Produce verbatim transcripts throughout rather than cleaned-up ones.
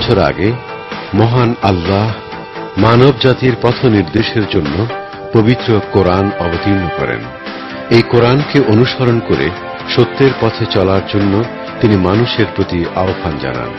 বছর আগে মহান আল্লাহ মানব জাতির পথ নির্দেশের জন্য পবিত্র কোরআন অবতীর্ণ করেন। এই কোরআনকে অনুসরণ করে সত্যের পথে চলার জন্য তিনি মানুষের প্রতি আহ্বান জানান।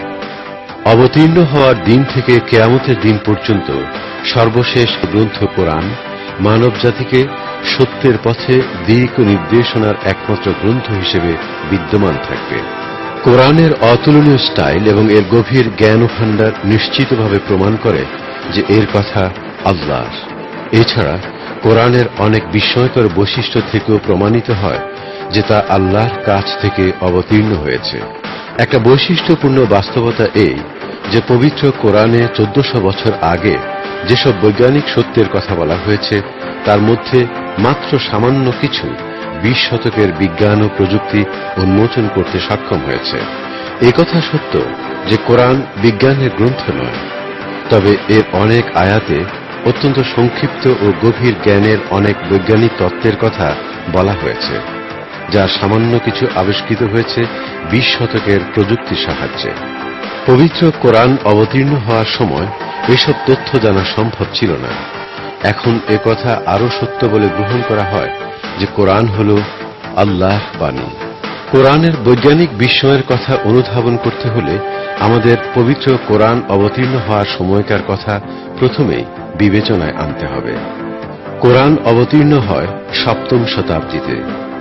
অবতীর্ণ হওয়ার দিন থেকে কিয়ামতের দিন পর্যন্ত সর্বশেষ গ্রন্থ কোরআন মানব জাতিকে সত্যের পথে দিক ও নির্দেশনার একমাত্র গ্রন্থ হিসেবে বিদ্যমান থাকবে। কোরআনের অতুলনীয় স্টাইল এবং এর গভীর জ্ঞান ভাণ্ডার নিশ্চিতভাবে প্রমাণ করে যে এর কথা আল্লাহর। এছাড়া কোরআনের অনেক বিস্ময়কর বৈশিষ্ট্য থেকেও প্রমাণিত হয় যে তা আল্লাহর কাছ থেকে অবতীর্ণ হয়েছে। একটা বৈশিষ্ট্যপূর্ণ বাস্তবতা এই যে পবিত্র কোরআনে চোদ্দশো বছর আগে যেসব বৈজ্ঞানিক সত্যের কথা বলা হয়েছে তার মধ্যে মাত্র সামান্য কিছু বিশ শতকের বিজ্ঞান ও প্রযুক্তি উন্মোচন করতে সক্ষম হয়েছে। এই কথা সত্য যে কোরআন বিজ্ঞানের গ্রন্থ নয়, তবে এর অনেক আয়াতে অত্যন্ত সংক্ষিপ্ত ও গভীর জ্ঞানের অনেক বৈজ্ঞানিক তত্ত্বের কথা বলা হয়েছে, যা সামান্য কিছু আবিষ্কৃত হয়েছে বিশ শতকের প্রযুক্তির সাহায্যে। পবিত্র কোরআন অবতীর্ণ হওয়ার সময় এসব তথ্য জানা সম্ভব ছিল না। এখন এ কথা আরো সত্য বলে গ্রহণ করা হয় যে কোরআন হল আল্লাহর বাণী। কোরআনের বৈজ্ঞানিক বিস্ময়ের কথা অনুধাবন করতে হলে আমাদের পবিত্র কোরআন অবতীর্ণ হওয়ার সময়কার কথা প্রথমেই বিবেচনায় আনতে হবে। কোরআন অবতীর্ণ হয় সপ্তম শতাব্দীতে।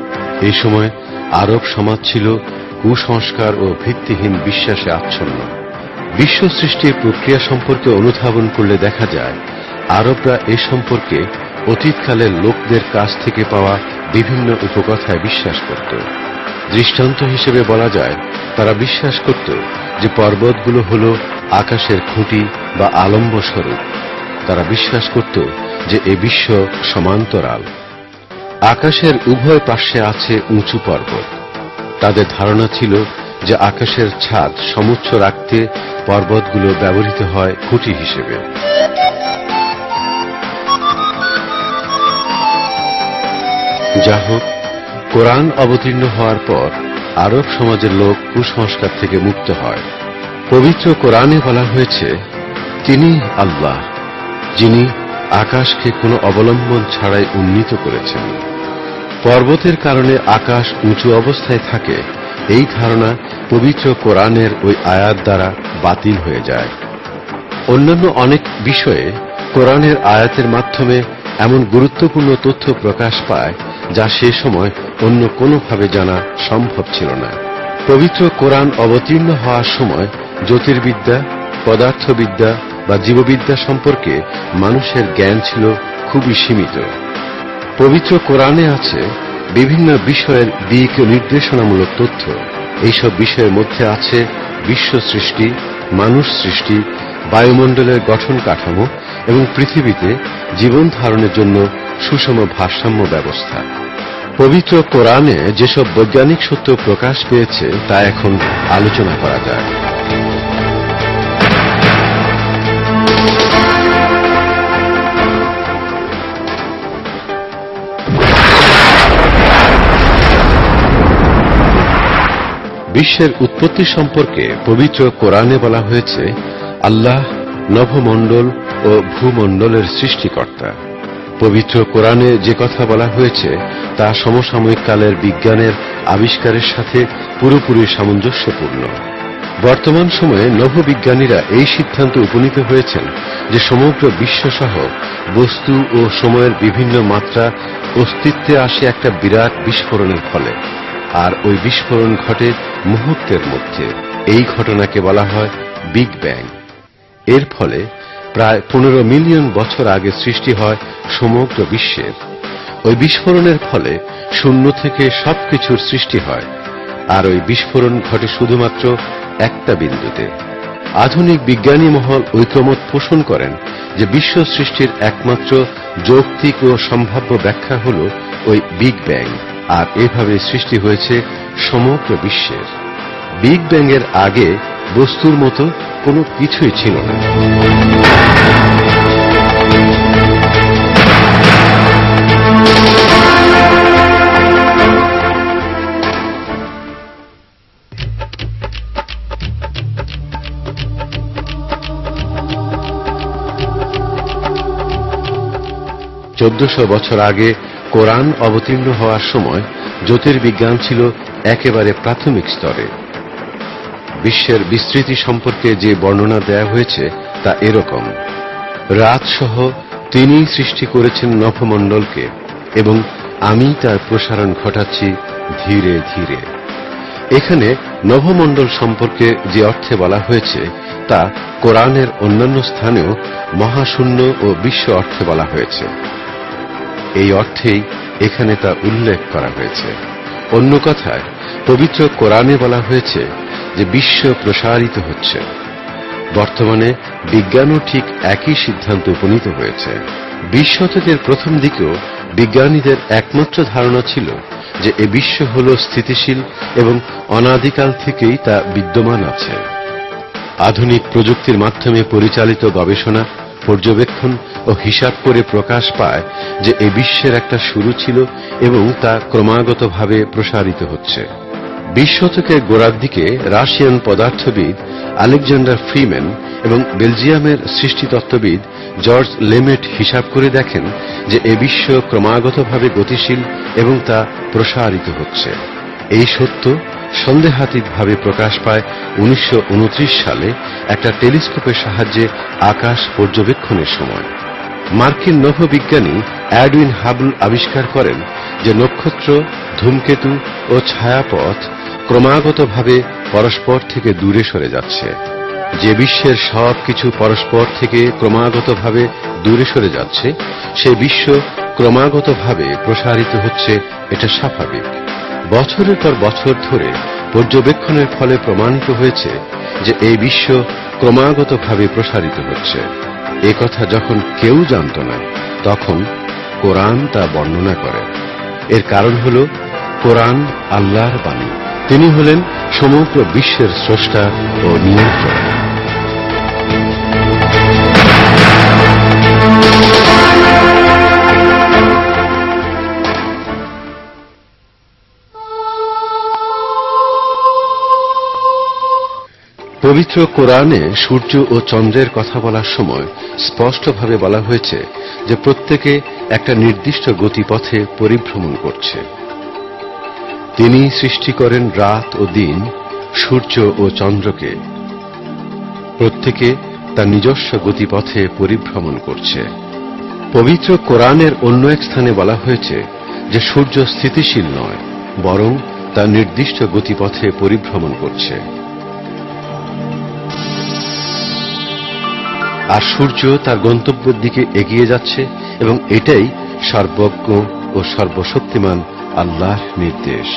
এই সময় আরব সমাজ ছিল কুসংস্কার ও ভিত্তিহীন বিশ্বাসে আচ্ছন্ন। বিশ্ব সৃষ্টির প্রক্রিয়া সম্পর্কে অনুধাবন করলে দেখা যায় আরবরা এ সম্পর্কে অতীতকালের লোকদের কাছ থেকে পাওয়া বিভিন্ন উপকথায় বিশ্বাস করত। দৃষ্টান্ত হিসেবে বলা যায় তারা বিশ্বাস করত যে পর্বতগুলো হল আকাশের খুঁটি বা আলম্ব স্বরূপ। তারা বিশ্বাস করত যে এ বিশ্ব সমান্তরাল, আকাশের উভয় পার্শ্বে আছে উঁচু পর্বত। তাদের ধারণা ছিল যে আকাশের ছাদ সমুচ্চ রাখতে পর্বতগুলো ব্যবহৃত হয় খুঁটি হিসেবে। যা হোক, কোরআন অবতীর্ণ হওয়ার পর আরব সমাজের লোক কুসংস্কার থেকে মুক্ত হয়। পবিত্র কোরআনে বলা হয়েছে, তিনি আল্লাহ যিনি আকাশকে কোনো অবলম্বন ছাড়াই উন্নীত করেছেন। পর্বতের কারণে আকাশ উঁচু অবস্থায় থাকে, এই ধারণা পবিত্র কোরআনের ওই আয়াত দ্বারা বাতিল হয়ে যায়। অন্যান্য অনেক বিষয়ে কোরআনের আয়াতের মাধ্যমে এমন গুরুত্বপূর্ণ তথ্য প্রকাশ পায় যা সে সময় অন্য কোনোভাবে জানা সম্ভব ছিল না। পবিত্র কোরআন অবতীর্ণ হওয়ার সময় জ্যোতির্বিদ্যা, পদার্থবিদ্যা বা জীববিদ্যা সম্পর্কে মানুষের জ্ঞান ছিল খুবই সীমিত। পবিত্র কোরআনে আছে বিভিন্ন বিষয়ের দিক নির্দেশনামূলক তথ্য। এইসব বিষয়ের মধ্যে আছে বিশ্ব সৃষ্টি, মানুষ সৃষ্টি, বায়ুমণ্ডলের গঠন কাঠামো এবং পৃথিবীতে জীবন ধারণের জন্য সুষম ভারসাম্য ব্যবস্থা। পবিত্র কোরআনে যেসব বৈজ্ঞানিক সত্য প্রকাশ পেয়েছে তা এখন আলোচনা করা যায়। বিশ্বের উৎপত্তি সম্পর্কে পবিত্র কোরআনে বলা হয়েছে, আল্লাহ নভমণ্ডল ও ভূমণ্ডলের সৃষ্টিকর্তা। পবিত্র কোরআনে যে কথা বলা হয়েছে তা সমসাময়িক কালের বিজ্ঞানের আবিষ্কারের সাথে পুরোপুরি সামঞ্জস্যপূর্ণ। বর্তমান সময়ে নভোবিজ্ঞানীরা এই সিদ্ধান্তে উপনীত হয়েছেন যে সমগ্র বিশ্বসহ বস্তু ও সময়ের বিভিন্ন মাত্রা অস্তিত্বে আসে একটা বিরাট বিস্ফোরণের ফলে, আর ওই বিস্ফোরণ ঘটে মুহূর্তের মধ্যে। এই ঘটনাকে বলা হয় বিগ ব্যাং। এর ফলে প্রায় পনেরো মিলিয়ন বছর আগে সৃষ্টি হয় সমগ্র বিশ্বের। ওই বিস্ফোরণের ফলে শূন্য থেকে সবকিছুর সৃষ্টি হয়, আর ওই বিস্ফোরণ ঘটে শুধুমাত্র একটা বিন্দুতে। আধুনিক বিজ্ঞানী মহল ঐকমত পোষণ করেন যে বিশ্ব সৃষ্টির একমাত্র যৌক্তিক ও সম্ভাব্য ব্যাখ্যা হল ওই বিগ ব্যাং, আর এভাবে সৃষ্টি হয়েছে সমগ্র বিশ্বের। বিগ ব্যাং এর আগে বস্তুর মতো কোনো কিছুই ছিল না। চোদ্দশো বছর আগে কোরআন অবতীর্ণ হওয়ার সময় জ্যোতির্বিজ্ঞান ছিল একেবারে প্রাথমিক স্তরে। বিশ্বের বিস্তৃতি সম্পর্কে যে বর্ণনা দেয়া হয়েছে তা এরকম: রাত সহ তিনি সৃষ্টি করেছেন নভমণ্ডলকে এবং আমি তার প্রসারণ ঘটাচ্ছি ধীরে ধীরে। এখানে নভমণ্ডল সম্পর্কে যে অর্থে বলা হয়েছে তা কোরআনের অন্যান্য স্থানেও মহাশূন্য ও বিশ্ব অর্থে বলা হয়েছে। এই অর্থেই এখানে তা উল্লেখ করা হয়েছে। অন্য কথায় পবিত্র কোরআনে বলা হয়েছে যে বিশ্ব প্রসারিত হচ্ছে। বর্তমানে বিজ্ঞানও ঠিক একই সিদ্ধান্তে উপনীত হয়েছে। বিশ শতকের প্রথম দিকেও বিজ্ঞানীদের একমাত্র ধারণা ছিল যে এ বিশ্ব হল স্থিতিশীল এবং অনাদিকাল থেকেই তা বিদ্যমান আছে। আধুনিক প্রযুক্তির মাধ্যমে পরিচালিত গবেষণা, পর্যবেক্ষণ ও হিসাব করে প্রকাশ পায় যে এ বিশ্বের একটা শুরু ছিল এবং তা ক্রমাগতভাবে প্রসারিত হচ্ছে। বিশ শতকের গোড়ার দিকে রাশিয়ান পদার্থবিদ আলেকজান্ডার ফ্রিম্যান এবং বেলজিয়ামের সৃষ্টিতত্ত্ববিদ জর্জ লেমেট হিসাব করে দেখেন যে এ বিশ্ব ক্রমাগতভাবে গতিশীল এবং তা প্রসারিত হচ্ছে। এই সত্য সন্দেহাতীতভাবে প্রকাশ পায় উনিশশো উনত্রিশ সালে একটা টেলিস্কোপের সাহায্যে আকাশ পর্যবেক্ষণের সময়। মার্কিন নভোবিজ্ঞানী এডউইন হাবল আবিষ্কার করেন যে নক্ষত্র, ধূমকেতু ও ছায়াপথ ক্রমাগতভাবে পরস্পর থেকে দূরে সরে যাচ্ছে। যে বিশ্বের সব কিছু পরস্পর থেকে ক্রমাগতভাবে দূরে সরে যাচ্ছে, সে বিশ্ব ক্রমাগতভাবে প্রসারিত হচ্ছে, এটা স্বাভাবিক। বছরের পর বছর ধরে পর্যবেক্ষণের ফলে প্রমাণিত হয়েছে যে এই বিশ্ব ক্রমাগতভাবে প্রসারিত হচ্ছে। এ কথা যখন কেউ জানত না, তখন কোরআন তা বর্ণনা করে। এর কারণ হল কোরআন আল্লাহর বাণী। তিনি হলেন সমগ্র বিশ্বের স্রষ্টা ও নিয়ন্ত্রক। পবিত্র কোরআনে সূর্য ও চন্দ্রের কথা বলার সময় স্পষ্টভাবে বলা হয়েছে যে প্রত্যেকে একটা নির্দিষ্ট গতিপথে পরিভ্রমণ করছে। তিনি সৃষ্টি করেন রাত ও দিন, সূর্য ও চন্দ্রকে। প্রত্যেকে তার নিজস্ব গতিপথে পরিভ্রমণ করছে। পবিত্র কোরআনের অন্য এক স্থানে বলা হয়েছে যে সূর্য স্থিতিশীল নয়, বরং তার নির্দিষ্ট গতিপথে পরিভ্রমণ করছে। আর সূর্য তার গন্তব্যের দিকে এগিয়ে যাচ্ছে এবং এটাই সর্বজ্ঞ ও সর্বশক্তিমান আল্লাহর নির্দেশ।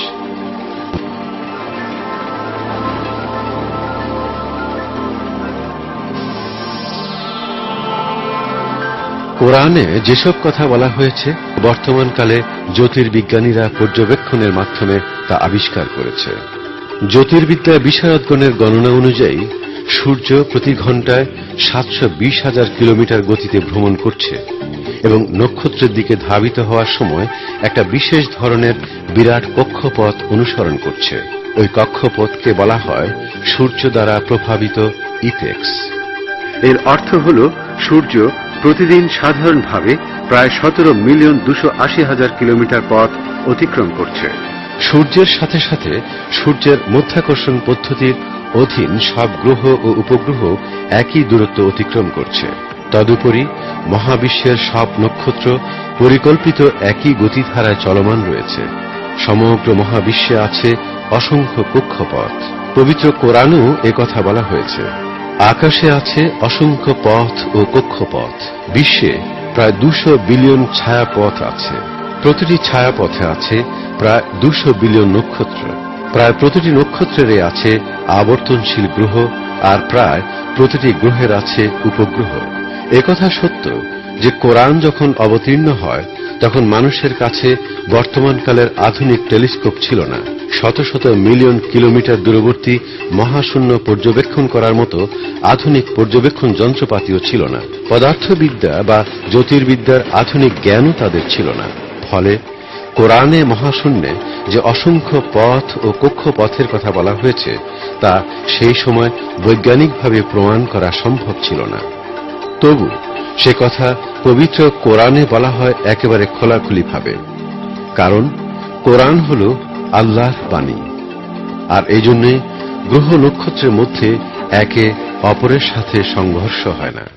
কোরআনে যেসব কথা বলা হয়েছে, বর্তমানকালে জ্যোতির্বিজ্ঞানীরা পর্যবেক্ষণের মাধ্যমে তা আবিষ্কার করেছে। জ্যোতির্বিদ্যা বিশারদগণের গণনা অনুযায়ী সূর্য প্রতি ঘন্টায় সাতশো বিশ হাজার কিলোমিটার গতিতে ভ্রমণ করছে এবং নক্ষত্রের দিকে ধাবিত হওয়ার সময় একটা বিশেষ ধরনের বিরাট কক্ষপথ অনুসরণ করছে। ওই কক্ষপথকে বলা হয় সূর্য দ্বারা প্রভাবিত ইপেক্স। এর অর্থ হল সূর্য প্রতিদিন সাধারণভাবে প্রায় সতেরো মিলিয়ন দুশো আশি হাজার কিলোমিটার পথ অতিক্রম করছে। সূর্যের সাথে সাথে সূর্যের মধ্যাকর্ষণ পদ্ধতির অধীন সব গ্রহ ও উপগ্রহ একই দূরত্ব অতিক্রম করছে। তদুপরি মহাবিশ্বের সব নক্ষত্র পরিকল্পিত একই গতিধারায় চলমান রয়েছে। সমগ্র মহাবিশ্বে আছে অসংখ্য কক্ষপথ। পবিত্র কোরআনেও একথা বলা হয়েছে। আকাশে আছে অসংখ্য পথ ও কক্ষপথ। বিশ্বে প্রায় দুশো বিলিয়ন ছায়াপথ আছে। প্রতিটি ছায়াপথে আছে প্রায় দুশো বিলিয়ন নক্ষত্র। প্রায় প্রতিটি নক্ষত্রের আছে আবর্তনশীল গ্রহ, আর প্রায় প্রতিটি গ্রহের আছে উপগ্রহ। একথা সত্য যে কোরআন যখন অবতীর্ণ হয় তখন মানুষের কাছে বর্তমানকালের আধুনিক টেলিস্কোপ ছিল না। শত শত মিলিয়ন কিলোমিটার দূরবর্তী মহাশূন্য পর্যবেক্ষণ করার মতো আধুনিক পর্যবেক্ষণ যন্ত্রপাতিও ছিল না। পদার্থবিদ্যা বা জ্যোতির্বিদ্যার আধুনিক জ্ঞানও তাদের ছিল না। ফলে কোরআনে মহাশূন্যে যে অসংখ্য পথ ও কক্ষপথের কথা বলা হয়েছে তা সেই সময় বৈজ্ঞানিকভাবে প্রমাণ করা সম্ভব ছিল না। তবু সে কথা পবিত্র কোরআনে বলা হয় একেবারে খোলাখুলি ভাবে, কারণ কোরআন হল আল্লাহর বাণী। আর এই জন্যে গ্রহ নক্ষত্রের মধ্যে একে অপরের সাথে সংঘর্ষ হয় না।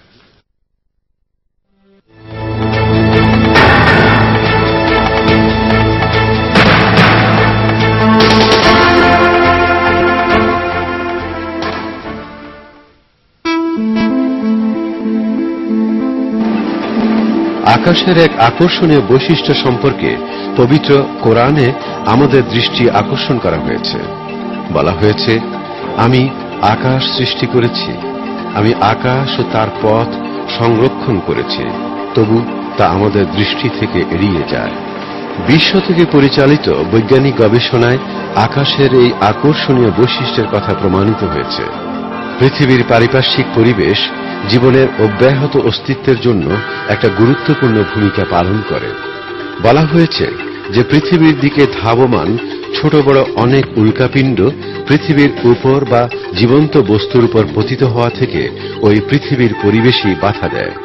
আকাশের এক আকর্ষণীয় বৈশিষ্ট্য সম্পর্কে পবিত্র কোরআনে আমাদের দৃষ্টি আকর্ষণ করা হয়েছে। বলা হয়েছে, আমি আকাশ সৃষ্টি করেছি, আমি আকাশ ও তার পথ সংরক্ষণ করেছি, তবু তা আমাদের দৃষ্টি থেকে এড়িয়ে যায়। বিশ্ব থেকে পরিচালিত বৈজ্ঞানিক গবেষণায় আকাশের এই আকর্ষণীয় বৈশিষ্ট্যের কথা প্রমাণিত হয়েছে। পৃথিবীর পারিপার্শ্বিক পরিবেশ জীবনের অব্যাহত অস্তিত্বের জন্য একটা গুরুত্বপূর্ণ ভূমিকা পালন করে। বলা হয়েছে যে পৃথিবীর দিকে ধাবমান ছোট বড় অনেক উল্কাপিণ্ড পৃথিবীর উপর বা জীবন্ত বস্তুর উপর পতিত হওয়া থেকে ওই পৃথিবীর পরিবেশই বাধা দেয়।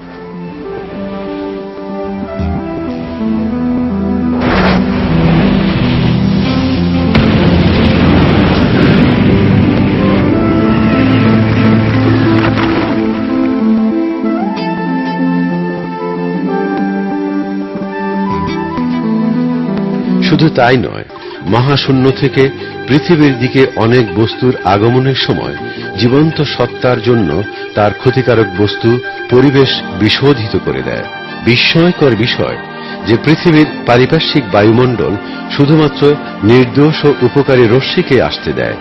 শুধু তাই নয়, মহাশূন্য থেকে পৃথিবীর দিকে অনেক বস্তুর আগমনের সময় জীবন্ত সত্তার জন্য তার ক্ষতিকারক বস্তু পরিবেশ বিশোধিত করে দেয়। বিস্ময়কর বিষয় যে পৃথিবীর পারিপার্শ্বিক বায়ুমণ্ডল শুধুমাত্র নির্দোষ ও উপকারী রশ্মিকে আসতে দেয়।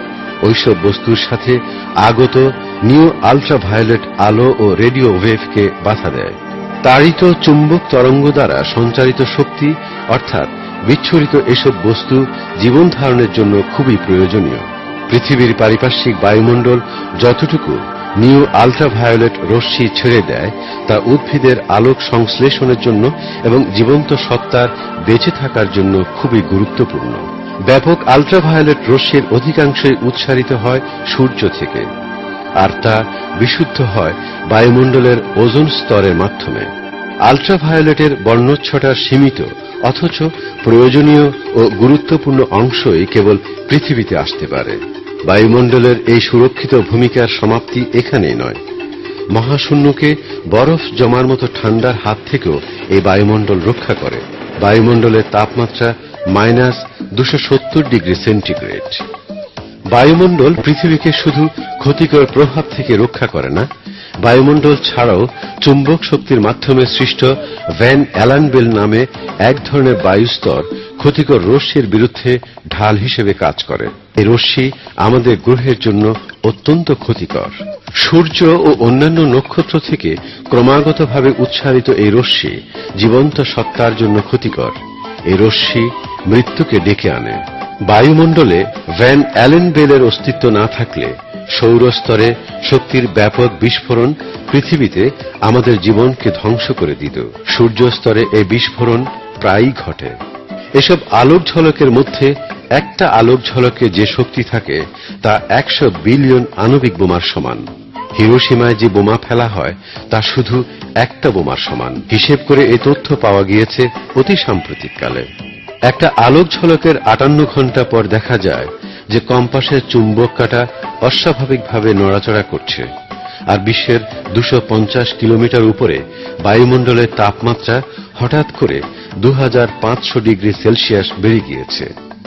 ওইসব বস্তুর সাথে আগত নিউ আল্ট্রাভায়োলেট আলো ও রেডিও ওয়েভকে বাধা দেয়। তাড়িত চুম্বক তরঙ্গ দ্বারা সঞ্চারিত শক্তি অর্থাৎ বিচ্ছুরিত এসব বস্তু জীবন ধারণের জন্য খুবই প্রয়োজনীয়। পৃথিবীর পারিপার্শ্বিক বায়ুমণ্ডল যতটুকু নিউ আল্ট্রাভায়োলেট রশ্মি ছেড়ে দেয় তা উদ্ভিদের আলোক সংশ্লেষণের জন্য এবং জীবন্ত সত্তার বেঁচে থাকার জন্য খুবই গুরুত্বপূর্ণ। ব্যাপক আল্ট্রাভায়োলেট রশ্মির অধিকাংশই উৎসারিত হয় সূর্য থেকে, আর তা বিশুদ্ধ হয় বায়ুমণ্ডলের ওজোন স্তরের মাধ্যমে। আল্ট্রাভায়োলেটের বর্ণচ্ছটা সীমিত, অথচ প্রয়োজনীয় ও গুরুত্বপূর্ণ অংশই কেবল পৃথিবীতে আসতে পারে। বায়ুমণ্ডলের এই সুরক্ষিত ভূমিকার সমাপ্তি এখানেই নয়, মহাশূন্যকে বরফ জমার মতো ঠান্ডার হাত থেকেও এই বায়ুমণ্ডল রক্ষা করে। বায়ুমণ্ডলের তাপমাত্রা মাইনাস দুশো সত্তর ডিগ্রি সেন্টিগ্রেড। বায়ুমণ্ডল পৃথিবীকে শুধু ক্ষতিকর প্রভাব থেকে রক্ষা করে না, বায়ুমণ্ডল ছাড়াও চুম্বক শক্তির মাধ্যমে সৃষ্ট ভ্যান অ্যালান বেল নামে এক ধরনের বায়ুস্তর ক্ষতিকর রশ্মির বিরুদ্ধে ঢাল হিসেবে কাজ করে। এই রশ্মি আমাদের গ্রহের জন্য অত্যন্ত ক্ষতিকর। সূর্য ও অন্যান্য নক্ষত্র থেকে ক্রমাগতভাবে উৎসারিত এই রশ্মি জীবন্ত সত্তার জন্য ক্ষতিকর। এই রশ্মি মৃত্যুকে ডেকে আনে। বায়ুমণ্ডলে ভ্যান অ্যালেন বেলের অস্তিত্ব না থাকলে সৌরস্তরে শক্তির ব্যাপক বিস্ফোরণ পৃথিবীতে আমাদের জীবনকে ধ্বংস করে দিত। সূর্যস্তরে এই বিস্ফোরণ প্রায়ই ঘটে। এসব আলোক ঝলকের মধ্যে একটা আলোক ঝলকে যে শক্তি থাকে তা একশো বিলিয়ন আণবিক বোমার সমান। হিরোশিমায় যে বোমা ফেলা হয় তা শুধু একটা বোমার সমান। হিসেব করে এই তথ্য পাওয়া গিয়েছে অতি সাম্প্রতিককালে। একটা আলোক ঝলকের আটান্ন ঘন্টা পর দেখা যায় যে কম্পাসের চুম্বক কাঁটা অস্বাভাবিকভাবে নড়াচড়া করছে, আর বিশ্বের দুশো পঞ্চাশ কিলোমিটার উপরে বায়ুমণ্ডলের তাপমাত্রা হঠাৎ করে দু হাজার পাঁচশো ডিগ্রি সেলসিয়াস বেড়ে গিয়েছে।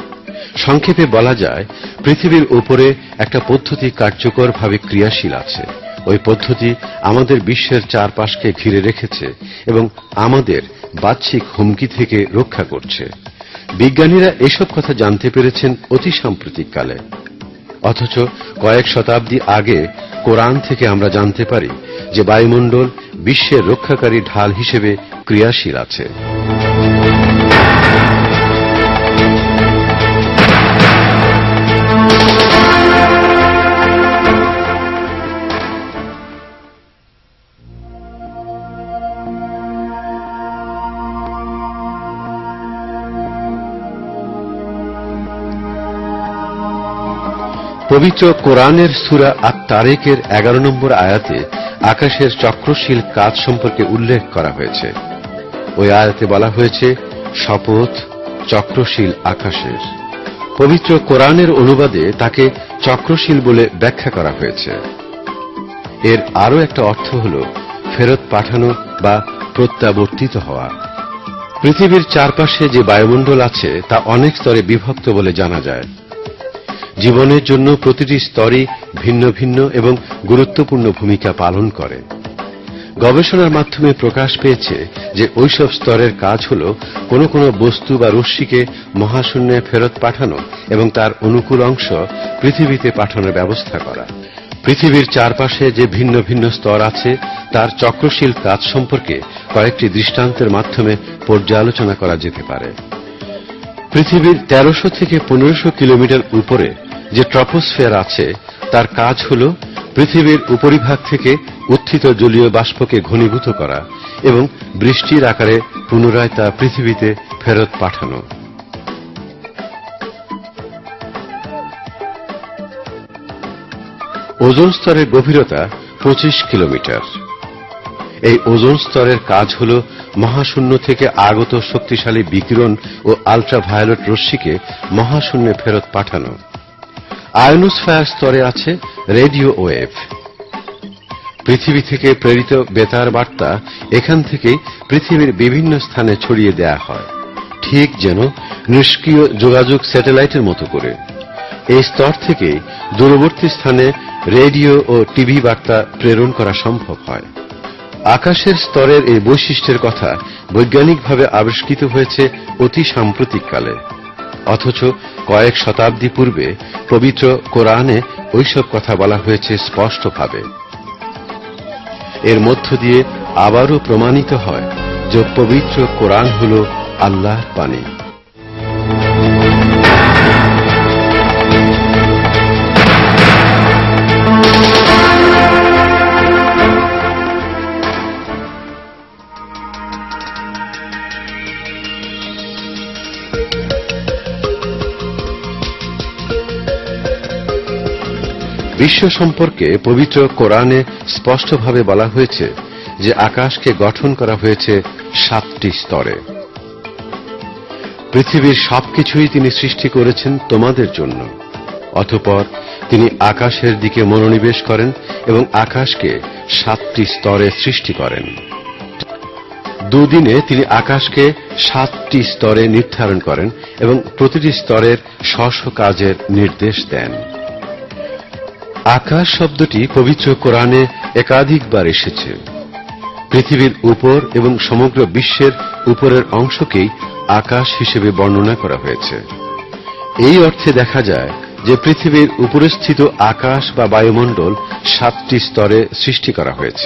সংক্ষেপে বলা যায়, পৃথিবীর উপরে একটা পদ্ধতি কার্যকরভাবে ক্রিয়াশীল আছে। ওই পদ্ধতি আমাদের বিশ্বের চারপাশকে ঘিরে রেখেছে এবং আমাদের বাহ্যিক হুমকি থেকে রক্ষা করছে। বিজ্ঞানীরা এসব কথা জানতে পেরেছেন অতি সাম্প্রতিককালে, অথচ কয়েক শতাব্দী আগে কোরআন থেকে আমরা জানতে পারি যে বায়ুমণ্ডল বিশ্বের রক্ষাকারী ঢাল হিসেবে ক্রিয়াশীল আছে। পবিত্র কোরআনের সূরা আত-তারিকের এগারো নম্বর আয়াতে আকাশের চক্রশীল কাজ সম্পর্কে উল্লেখ করা হয়েছে। ওই আয়াতে বলা হয়েছে, শপথ চক্রশীল আকাশের। পবিত্র কোরআনের অনুবাদে তাকে চক্রশীল বলে ব্যাখ্যা করা হয়েছে। এর আরো একটা অর্থ হল ফেরত পাঠানো বা প্রত্যাবর্তিত হওয়া। পৃথিবীর চারপাশে যে বায়ুমণ্ডল আছে তা অনেক স্তরে বিভক্ত বলে জানা যায়। জীবনের জন্য প্রতিটি স্তরই ভিন্ন ভিন্ন এবং গুরুত্বপূর্ণ ভূমিকা পালন করে। গবেষণার মাধ্যমে প্রকাশ পেয়েছে যে ওইসব স্তরের কাজ হল কোনো কোনো বস্তু বা রশ্মিকে মহাশূন্যে ফেরত পাঠানো এবং তার অনুকূল অংশ পৃথিবীতে পাঠানোর ব্যবস্থা করা। পৃথিবীর চারপাশে যে ভিন্ন ভিন্ন স্তর আছে তার চক্রশীল কাজ সম্পর্কে কয়েকটি দৃষ্টান্তের মাধ্যমে পর্যালোচনা করা যেতে পারে। পৃথিবীর তেরোশো থেকে পনেরোশো কিলোমিটার উপরে যে ট্রপোস্ফিয়ার আছে তার কাজ হল পৃথিবীর উপরিভাগ থেকে উত্থিত জলীয় বাষ্পকে ঘনীভূত করা এবং বৃষ্টির আকারে পুনরায় তা পৃথিবীতে ফেরত পাঠানো। ওজোন স্তরের গভীরতা পঁচিশ কিলোমিটার। এই ওজোন স্তরের কাজ হল মহাশূন্য থেকে আগত শক্তিশালী বিকিরণ ও আল্ট্রাভায়োলেট রশ্মিকে মহাশূন্যে ফেরত পাঠানো। আয়নোস্ফিয়ার স্তরে আছে রেডিও ওয়েভ। পৃথিবী থেকে প্রেরিত বেতার বার্তা এখান থেকে পৃথিবীর বিভিন্ন স্থানে ছড়িয়ে দেয়া হয়, ঠিক যেন নিষ্ক্রিয় যোগাযোগ স্যাটেলাইটের মতো করে। এই স্তর থেকে দূরবর্তী স্থানে রেডিও ও টিভি বার্তা প্রেরণ করা সম্ভব হয়। আকাশের স্তরের এই বৈশিষ্ট্যের কথা বৈজ্ঞানিকভাবে আবিষ্কৃত হয়েছে অতি সাম্প্রতিককালে, অথচ কয়েক শতাব্দী পূর্বে পবিত্র কোরআনে ওইসব কথা বলা হয়েছে স্পষ্টভাবে। এর মধ্য দিয়ে আবারও প্রমাণিত হয় যে পবিত্র কোরআন হল আল্লাহর বাণী। বিশ্ব সম্পর্কে পবিত্র কোরআনে স্পষ্টভাবে বলা হয়েছে যে আকাশকে গঠন করা হয়েছে সাতটি স্তরে। পৃথিবীর সবকিছুই তিনি সৃষ্টি করেছেন তোমাদের জন্য। অতঃপর তিনি আকাশের দিকে মনোনিবেশ করেন এবং আকাশকে সাতটি স্তরে সৃষ্টি করেন। দুদিনে তিনি আকাশকে সাতটি স্তরে নির্ধারণ করেন এবং প্রতিটি স্তরের স্ব স্ব কাজের নির্দেশ দেন। আকাশ শব্দটি পবিত্র কোরআনে একাধিকবার এসেছে। পৃথিবীর উপর এবং সমগ্র বিশ্বের উপরের অংশকেই আকাশ হিসেবে বর্ণনা করা হয়েছে। এই অর্থে দেখা যায় যে পৃথিবীর উপরস্থিত আকাশ বা বায়ুমণ্ডল সাতটি স্তরে সৃষ্টি করা হয়েছে।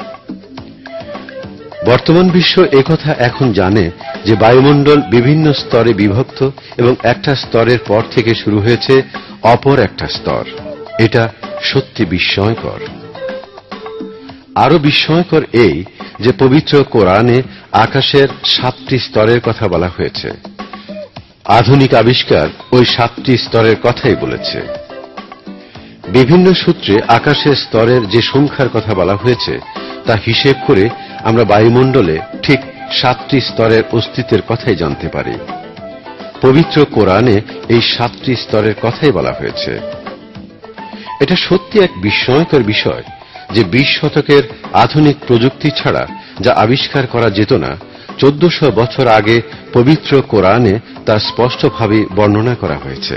বর্তমান বিশ্ব একথা এখন জানে যে বায়ুমণ্ডল বিভিন্ন স্তরে বিভক্ত এবং একটা স্তরের পর থেকে শুরু হয়েছে অপর একটা স্তর। এটা সত্যি বিস্ময়কর। আরো বিস্ময়কর এই যে পবিত্র কোরআনে আকাশের সাতটি স্তরের কথা বলা হয়েছে। আধুনিক আবিষ্কার ওই সাতটি স্তরের কথাই বলেছে। বিভিন্ন সূত্রে আকাশের স্তরের যে সংখ্যার কথা বলা হয়েছে তা হিসেব করে আমরা বায়ুমণ্ডলে ঠিক সাতটি স্তরের অস্তিত্বের কথাই জানতে পারি। পবিত্র কোরআনে এই সাতটি স্তরের কথাই বলা হয়েছে। এটা সত্যি এক বিস্ময়কর বিষয় যে বিশ শতকের আধুনিক প্রযুক্তি ছাড়া যা আবিষ্কার করা যেত না, চোদ্দশো বছর আগে পবিত্র কোরআনে তা স্পষ্টভাবে বর্ণনা করা হয়েছে।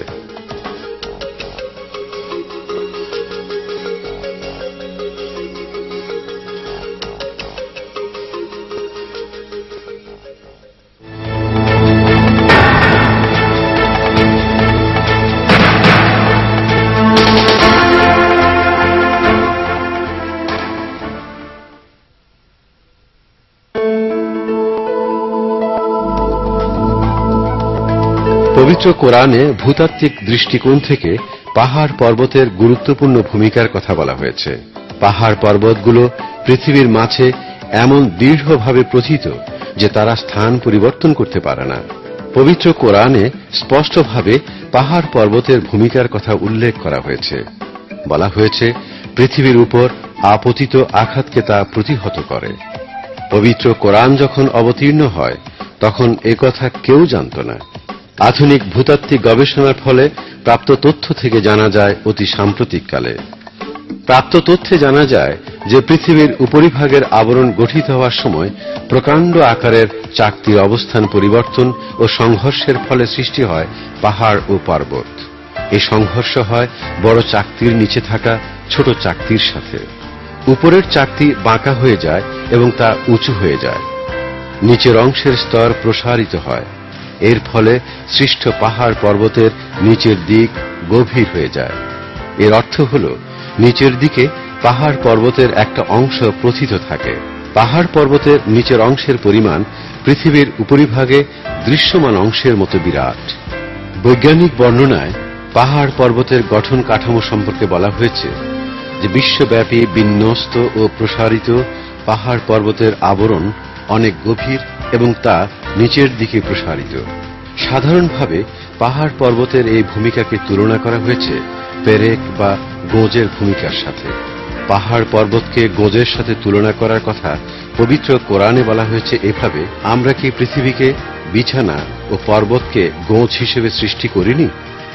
পবিত্র কোরআনে ভূতাত্ত্বিক দৃষ্টিকোণ থেকে পাহাড় পর্বতের গুরুত্বপূর্ণ ভূমিকার কথা বলা হয়েছে। পাহাড় পর্বতগুলো পৃথিবীর মাঝে এমন দৃঢ়ভাবে প্রথিত যে তারা স্থান পরিবর্তন করতে পারে না। পবিত্র কোরআনে স্পষ্টভাবে পাহাড় পর্বতের ভূমিকার কথা উল্লেখ করা হয়েছে। বলা হয়েছে, পৃথিবীর উপর আপতিত আঘাতকে তা প্রতিহত করে। পবিত্র কোরআন যখন অবতীর্ণ হয় তখন এ কথা কেউ জানত না। আধুনিক ভূতাত্ত্বিক গবেষণার ফলে প্রাপ্ত তথ্য থেকে জানা যায় অতি সাম্প্রতিককালে। প্রাপ্ত তথ্যে জানা যায় যে পৃথিবীর উপরিভাগের আবরণ গঠিত হওয়ার সময় প্রকাণ্ড আকারের চাকতির অবস্থান পরিবর্তন ও সংঘর্ষের ফলে সৃষ্টি হয় পাহাড় ও পর্বত। এই সংঘর্ষ হয় বড় চাকতির নিচে থাকা ছোট চাকতির সাথে। উপরের চাকতি বাঁকা হয়ে যায় এবং তা উঁচু হয়ে যায়। নিচের অংশের স্তর প্রসারিত হয়। এর ফলে সৃষ্ট পাহাড় পর্বতের নিচের দিক গভীর হয়ে যায়। এর অর্থ হল নিচের দিকে পাহাড় পর্বতের একটা অংশ প্রথিত থাকে। পাহাড় পর্বতের নিচের অংশের পরিমাণ পৃথিবীর উপরিভাগে দৃশ্যমান অংশের মতো বিরাট। বৈজ্ঞানিক বর্ণনায় পাহাড় পর্বতের গঠন কাঠামো সম্পর্কে বলা হয়েছে যে বিশ্বব্যাপী বিন্যস্ত ও প্রসারিত পাহাড় পর্বতের আবরণ অনেক গভীর এবং তা নিচের দিকে প্রসারিত। সাধারণভাবে পাহাড় পর্বতের এই ভূমিকাকে তুলনা করা হয়েছে পেরেক বা গোঁজের ভূমিকার সাথে। পাহাড় পর্বতকে গোঁজের সাথে তুলনা করার কথা পবিত্র কোরআনে বলা হয়েছে এভাবে, আমরা কি পৃথিবীকে বিছানা ও পর্বতকে গোঁজ হিসেবে সৃষ্টি করিনি?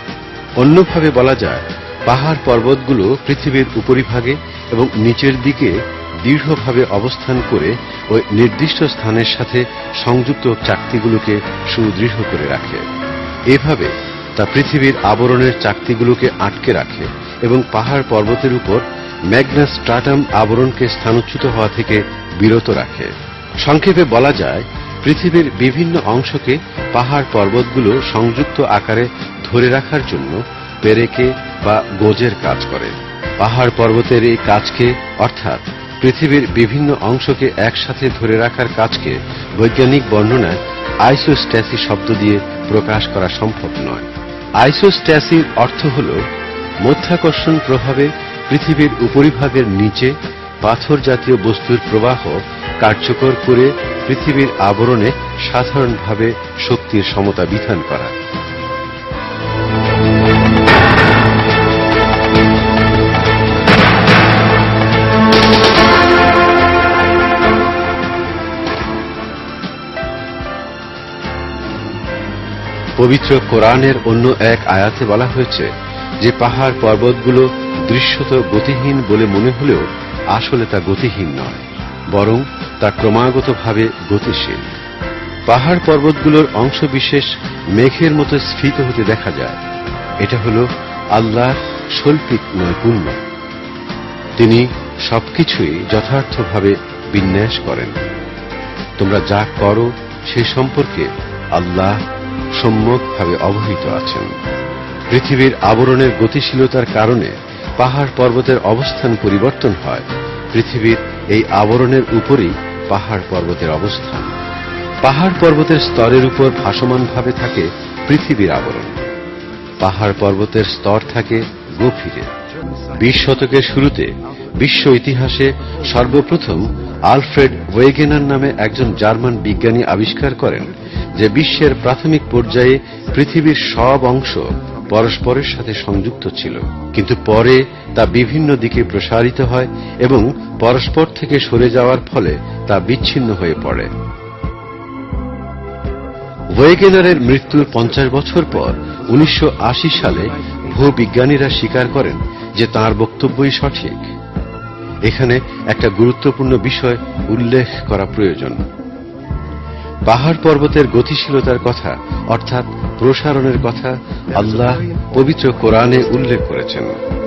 অন্যভাবে বলা যায়, পাহাড় পর্বতগুলো পৃথিবীর উপরিভাগে এবং নিচের দিকে দৃঢ়ভাবে অবস্থান করে ওই নির্দিষ্ট স্থানের সাথে সংযুক্ত চাকতিগুলোকে সুদৃঢ় করে রাখে। এভাবে তা পৃথিবীর আবরণের চাকতিগুলোকে আটকে রাখে এবং পাহাড় পর্বতের উপর ম্যাগনাস স্ট্রাটাম আবরণকে স্থানচ্যুত হওয়া থেকে বিরত রাখে। সংক্ষেপে বলা যায়, পৃথিবীর বিভিন্ন অংশকে পাহাড় পর্বতগুলো সংযুক্ত আকারে ধরে রাখার জন্য পেরেকে বা গোঁজের কাজ করে। পাহাড় পর্বতের এই কাজকে অর্থাৎ পৃথিবীর বিভিন্ন অংশকে একসাথে ধরে রাখার কাজকে বৈজ্ঞানিক বর্ণনায় আইসোস্ট্যাসি শব্দ দিয়ে প্রকাশ করা সম্ভব নয়। আইসোস্ট্যাসির অর্থ হল মধ্যাকর্ষণ প্রভাবে পৃথিবীর উপরিভাগের নিচে পাথর জাতীয় বস্তুর প্রবাহ কার্যকর করে পৃথিবীর আবরণে সাধারণভাবে শক্তির সমতা বিধান করা। পবিত্র কোরআনের অন্য এক আয়াতে বলা হয়েছে যে পাহাড় পর্বতগুলো দৃশ্যত গতিহীন বলে মনে হলেও আসলে তা গতিহীন নয়, বরং তা ক্রমাগতভাবে গতিশীল। পাহাড় পর্বতগুলোর অংশবিশেষ মেঘের মতো স্ফীত হতে দেখা যায়। এটা হল আল্লাহর শৈল্পিক নৈপুণ্য। তিনি সবকিছুই যথার্থভাবে বিন্যাস করেন। তোমরা যা করো সে সম্পর্কে আল্লাহ সম্যকভাবে অবহিত আছেন। পৃথিবীর আবরণের গতিশীলতার কারণে পাহাড় পর্বতের অবস্থান পরিবর্তন হয়। পৃথিবীর এই আবরণের উপরেই পাহাড় পর্বতের অবস্থান। পাহাড় পর্বতের স্তরের উপর ভাসমানভাবে থাকে পৃথিবীর আবরণ। পাহাড় পর্বতের স্তর থাকে গভীরে। বিশ শতকের শুরুতে বিশ্ব ইতিহাসে সর্বপ্রথম আলফ্রেড ওয়েগেনার নামে একজন জার্মান বিজ্ঞানী আবিষ্কার করেন যে বিশ্বের প্রাথমিক পর্যায়ে পৃথিবীর সব অংশ পরস্পরের সাথে সংযুক্ত ছিল, কিন্তু পরে তা বিভিন্ন দিকে প্রসারিত হয় এবং পরস্পর থেকে সরে যাওয়ার ফলে তা বিচ্ছিন্ন হয়ে পড়ে। ওয়েগেনারের মৃত্যুর পঞ্চাশ বছর পর উনিশশো আশি সালে ভূবিজ্ঞানীরা স্বীকার করেন যে তাঁর বক্তব্যই সঠিক। এখানে একটা গুরুত্বপূর্ণ বিষয় উল্লেখ করা প্রয়োজন। পাহাড় পর্বতের গতিশীলতার কথা অর্থাৎ প্রসারণের কথা আল্লাহ পবিত্র কোরআনে উল্লেখ করেছেন।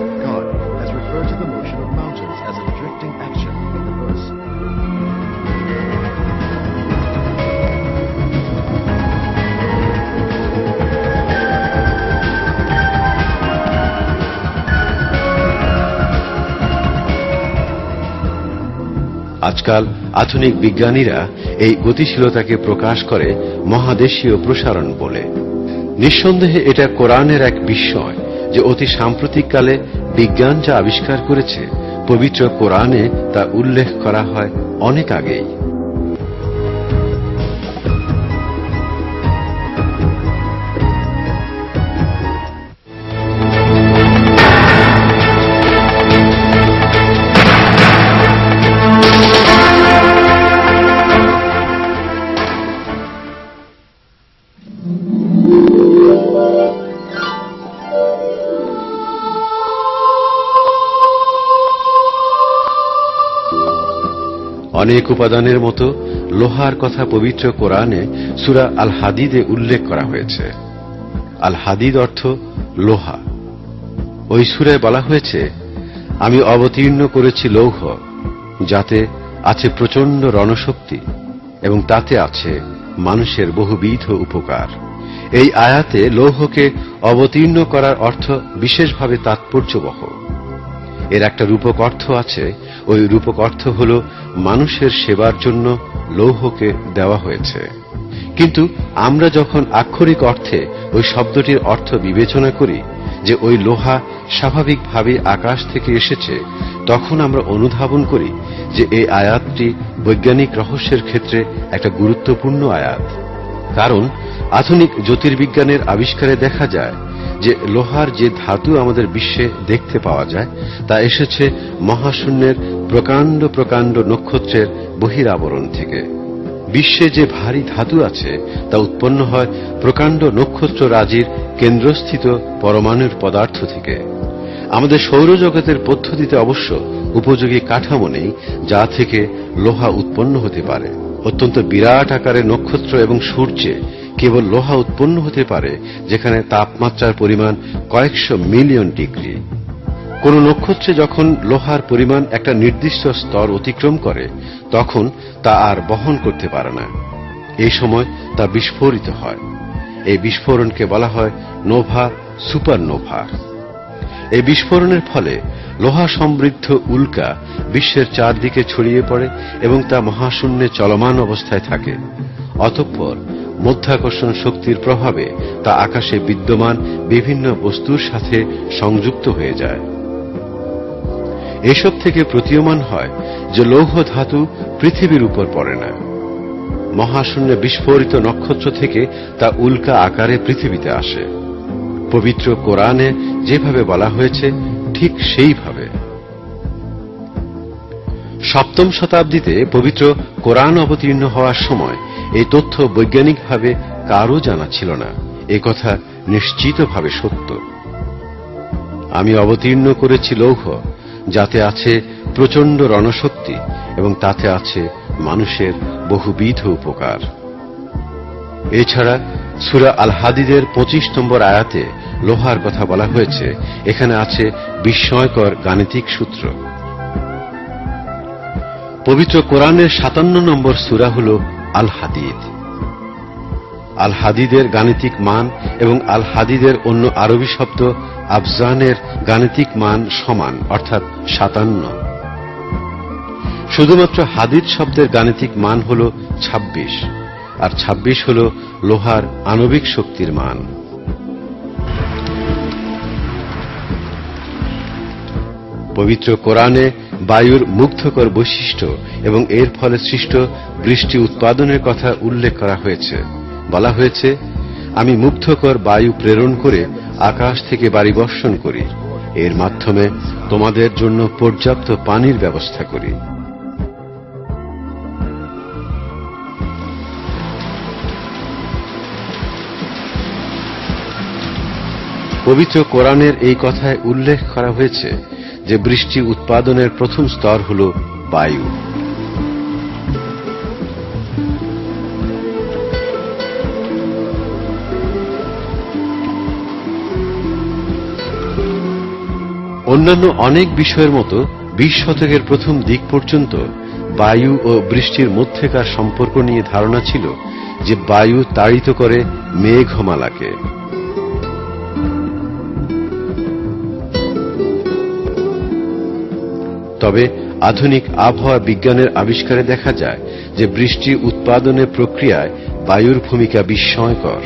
আজকাল আধুনিক বিজ্ঞানীরা এই গতিশীলতাকে প্রকাশ করে মহাদেশীয় প্রসারণ বলে। নিঃসন্দেহে এটা কোরআনের এক বিস্ময় যে অতি সাম্প্রতিককালে বিজ্ঞান যা আবিষ্কার করেছে পবিত্র কোরআনে তা উল্লেখ করা হয় অনেক আগেই। অনেক উপাদানের মতো লোহার কথা পবিত্র কোরআনে সূরা আল হাদিদে উল্লেখ করা হয়েছে। আল হাদিদ অর্থ লোহা। ওই সূরায় বলা হয়েছে, আমি অবতীর্ণ করেছি লৌহ, যাতে আছে প্রচণ্ড রণশক্তি এবং তাতে আছে মানুষের বহুবিধ উপকার। এই আয়াতে লৌহকে অবতীর্ণ করার অর্থ বিশেষভাবে তাৎপর্যবহ। এর একটা রূপক অর্থ আছে। ওই রূপক অর্থ হল মানুষের সেবার জন্য লৌহকে দেওয়া হয়েছে। কিন্তু আমরা যখন আক্ষরিক অর্থে ওই শব্দটির অর্থ বিবেচনা করি যে ওই লোহা স্বাভাবিকভাবে আকাশ থেকে এসেছে, তখন আমরা অনুধাবন করি যে এই আয়াতটি বৈজ্ঞানিক রহস্যের ক্ষেত্রে একটা গুরুত্বপূর্ণ আয়াত। কারণ আধুনিক জ্যোতির্বিজ্ঞানের আবিষ্কারে দেখা যায় যে লোহার যে ধাতু আমাদের বিশ্বে দেখতে পাওয়া যায় তা এসেছে মহাশূন্যের প্রকাণ্ড প্রকাণ্ড নক্ষত্রের বহিরাবরণ থেকে। বিশ্বে যে ভারী ধাতু আছে তা উৎপন্ন হয় প্রকাণ্ড নক্ষত্ররাজির কেন্দ্রস্থিত পরমাণুর পদার্থ থেকে। আমাদের সৌরজগতের পদ্ধতিতে অবশ্য উপযোগী কাঠামো নেই যা থেকে লোহা উৎপন্ন হতে পারে। অত্যন্ত বিরাট আকারের নক্ষত্র এবং সূর্যে কেবল লোহা উৎপন্ন হতে পারে যেখানে তাপমাত্রার পরিমাণ কয়েকশো মিলিয়ন ডিগ্রি। কোন নক্ষত্রে যখন লোহার পরিমাণ একটা নির্দিষ্ট স্তর অতিক্রম করে তখন তা আর বহন করতে পারে না। এই সময় তা বিস্ফোরিত হয়। এই বিস্ফোরণকে বলা হয় নোভা, সুপারনোভা। এই বিস্ফোরণের ফলে লোহা সমৃদ্ধ উল্কা বিশ্বের চারদিকে ছড়িয়ে পড়ে এবং তা মহাশূন্যে চলমান অবস্থায় থাকে। অতঃপর মধ্যাকর্ষণ শক্তির প্রভাবে তা আকাশে বিদ্যমান বিভিন্ন বস্তুর সাথে সংযুক্ত হয়ে যায়। এসব থেকে প্রতীয়মান হয় যে লৌহ ধাতু পৃথিবীর উপর পড়ে না। মহাশূন্যে বিস্ফোরিত নক্ষত্র থেকে তা উল্কা আকারে পৃথিবীতে আসে। পবিত্র কোরআনে যেভাবে বলা হয়েছে ঠিক সেইভাবে। সপ্তম শতাব্দীতে পবিত্র কোরআন অবতীর্ণ হওয়ার সময় এই তথ্য বৈজ্ঞানিকভাবে কারও জানা ছিল না। এ কথা নিশ্চিতভাবে সত্য। আমি অবতীর্ণ করেছি লৌহ, যাতে আছে প্রচণ্ড রণশক্তি এবং তাতে আছে মানুষের বহুবিধ উপকার। এছাড়া সূরা আল হাদিদের পঁচিশ নম্বর আয়াতে লোহার কথা বলা হয়েছে। এখানে আছে বিস্ময়কর গাণিতিক সূত্র। পবিত্র কোরআনের সাতান্ন নম্বর সূরা হল আল হাদিদ। আল হাদিদের গাণিতিক মান এবং আল হাদিদের অন্য আরবি শব্দ আবজানের গাণিতিক মান সমান, অর্থাৎ সাতান্ন। শুধুমাত্র হাদিদ শব্দের গাণিতিক মান হল ছাব্বিশ, আর ছাব্বিশ হল লোহার আণবিক শক্তির মান। পবিত্র কোরআনে বায়ুর মুগ্ধকর বৈশিষ্ট্য এবং এর ফলে সৃষ্ট বৃষ্টি উৎপাদনের কথা উল্লেখ করা হয়েছে। বলা হয়েছে, আমি মুগ্ধকর বায়ু প্রেরণ করে আকাশ থেকে বাড়ি বর্ষণ করি, এর মাধ্যমে তোমাদের জন্য পর্যাপ্ত পানির ব্যবস্থা করি। পবিত্র কোরআনের এই কথায় উল্লেখ করা হয়েছে যে বৃষ্টি উৎপাদনের প্রথম স্তর হল বায়ু। অন্যান্য অনেক বিষয়ের মতো বিশ শতকের প্রথম দিক পর্যন্ত বায়ু ও বৃষ্টির মধ্যেকার সম্পর্ক নিয়ে ধারণা ছিল যে বায়ু তাড়িত করে মেঘমালাকে। তবে আধুনিক আবহাওয়া বিজ্ঞানের আবিষ্কারে দেখা যায় যে বৃষ্টি উৎপাদনের প্রক্রিয়ায় বায়ুর ভূমিকা বিস্ময়কর।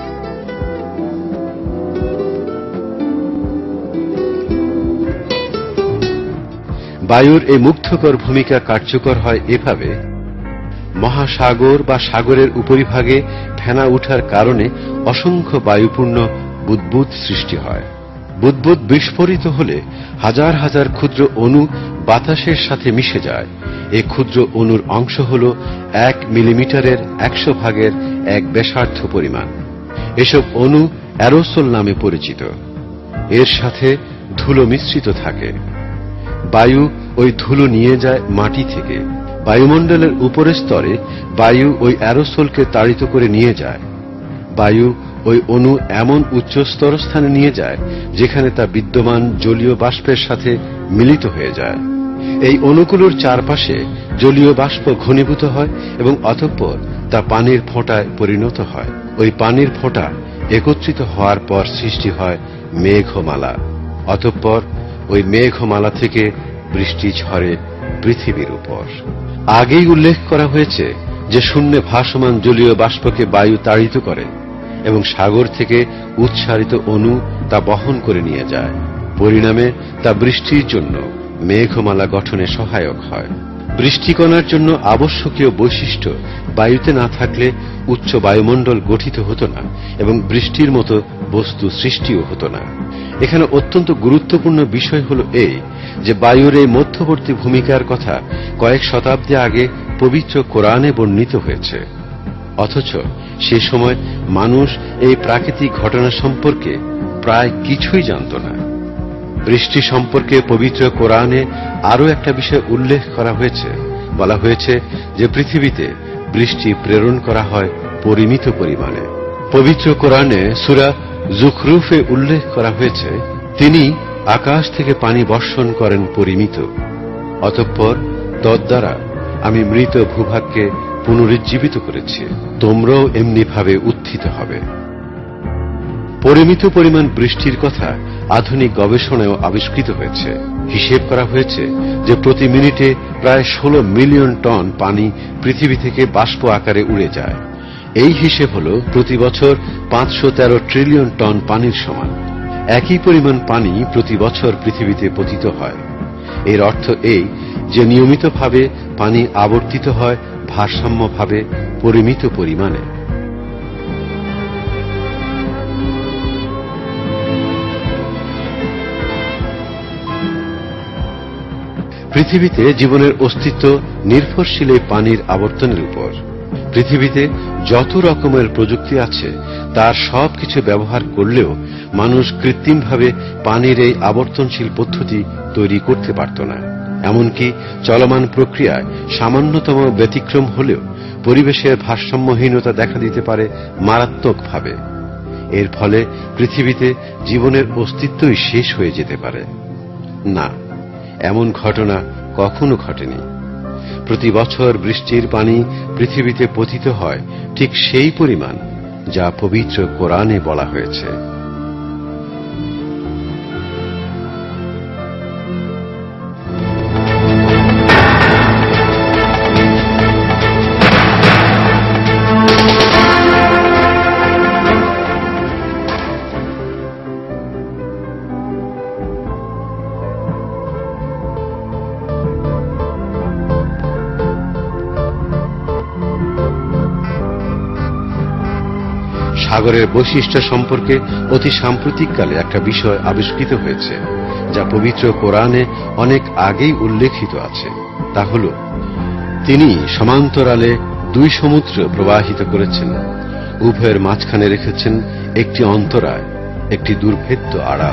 বায়ুর এই মুগ্ধকর ভূমিকা কার্যকর হয় এভাবে, মহাসাগর বা সাগরের উপরিভাগে ফেনা উঠার কারণে অসংখ্য বায়ুপূর্ণ বুদ্বুদ সৃষ্টি হয়। বুদ্বুদ বিস্ফোরিত হলে হাজার হাজার ক্ষুদ্র অণু বাতাসের সাথে মিশে যায়। এই ক্ষুদ্র অণুর অংশ হল এক মিলিমিটারের একশো ভাগের এক ব্যাসার্ধ পরিমাণ। এসব অণু অ্যারোসোল নামে পরিচিত। এর সাথে ধুলো মিশ্রিত থাকে। বায়ু ওই ধুলো নিয়ে যায় মাটি থেকে। বায়ুমণ্ডলের উপরের স্তরে বায়ু ওই অ্যারোসোলকে তাড়িত করে নিয়ে যায়। বায়ু ওই অণু এমন উচ্চ স্তরস্থানে নিয়ে যায় যেখানে তা বিদ্যমান জলীয় বাষ্পের সাথে মিলিত হয়ে যায়। এই অণুগুলোর চারপাশে জলীয় বাষ্প ঘনীভূত হয় এবং অতঃপর তা পানির ফোঁটায় পরিণত হয়। ওই পানির ফোঁটা একত্রিত হওয়ার পর সৃষ্টি হয় মেঘমালা। অতঃপর ওই মেঘমালা থেকে বৃষ্টি ঝরে পৃথিবীর উপর। আগেই উল্লেখ করা হয়েছে যে শূন্যে ভাসমান জলীয় বাষ্পকে বায়ু তাড়িত করে এবং সাগর থেকে উৎসারিত অণু তা বহন করে নিয়ে যায়। পরিণামে তা বৃষ্টির জন্য মেঘমালা গঠনে সহায়ক হয়। বৃষ্টিকণার জন্য আবশ্যকীয় বৈশিষ্ট্য বায়ুতে না থাকলে উচ্চ বায়ুমণ্ডল গঠিত হতো না এবং বৃষ্টির মতো বস্তু সৃষ্টিও হতো না। এখানে অত্যন্ত গুরুত্বপূর্ণ বিষয় হল এই যে বায়ুর এই মধ্যবর্তী ভূমিকার কথা কয়েক শতাব্দী আগে পবিত্র কোরআনে বর্ণিত হয়েছে, অথচ সে সময় মানুষ এই প্রাকৃতিক ঘটনা সম্পর্কে প্রায় কিছুই জানত না। বৃষ্টি সম্পর্কে পবিত্র কোরআনে আরও একটা বিষয় উল্লেখ করা হয়েছে। বলা হয়েছে যে পৃথিবীতে বৃষ্টি প্রেরণ করা হয় পরিমিত পরিমাণে। পবিত্র কোরআনে সূরা যুখরুফে উল্লেখ করা হয়েছে, তিনি আকাশ থেকে পানি বর্ষণ করেন পরিমিত, অতঃপর তদ্বারা আমি মৃত ভূভাগকে পুনরুজ্জীবিত করেছি, তোমরাও এমনিভাবে উত্থিত হবে। পরিমিত পরিমাণ বৃষ্টির কথা আধুনিক গবেষণায়ও আবিষ্কৃত হয়েছে। হিসেব করা হয়েছে যে প্রতি মিনিটে প্রায় ষোলো মিলিয়ন টন পানি পৃথিবী থেকে বাষ্প আকারে উড়ে যায়। এই হিসেব হল প্রতি বছর পাঁচশো তেরো ট্রিলিয়ন টন পানির সমান। একই পরিমাণ পানি প্রতি বছর পৃথিবীতে পতিত হয়। এর অর্থ এই যে নিয়মিতভাবে পানি আবর্তিত হয় ভারসাম্যভাবে পরিমিত পরিমাণে। পৃথিবীতে জীবনের অস্তিত্ব নির্ভরশীল এই পানির আবর্তনের উপর। পৃথিবীতে যত রকমের প্রযুক্তি আছে তার সবকিছু ব্যবহার করলেও মানুষ কৃত্রিমভাবে পানির এই আবর্তনশীল পদ্ধতি তৈরি করতে পারত না। এমনকি চলমান প্রক্রিয়ায় সামান্যতম ব্যতিক্রম হলেও পরিবেশের ভারসাম্যহীনতা দেখা দিতে পারে মারাত্মকভাবে। এর ফলে পৃথিবীতে জীবনের অস্তিত্বই শেষ হয়ে যেতে পারে। না, এমন ঘটনা কখনো ঘটেনি। প্রতি বছর বৃষ্টির পানি পৃথিবীতে পতিত হয় ঠিক সেই পরিমাণ যা পবিত্র কোরআনে বলা হয়েছে। সাগরের বৈশিষ্ট্য সম্পর্কে অতি সাম্প্রতিককালে একটা বিষয় আবিষ্কৃত হয়েছে যা পবিত্র কোরআনে অনেক আগেই উল্লেখিত আছে। তা হল, তিনি সমান্তরালে দুই সমুদ্র প্রবাহিত করেছেন, উভয়ের মাঝখানে রেখেছেন একটি অন্তরায়, একটি দুর্ভেদ্য আড়াল।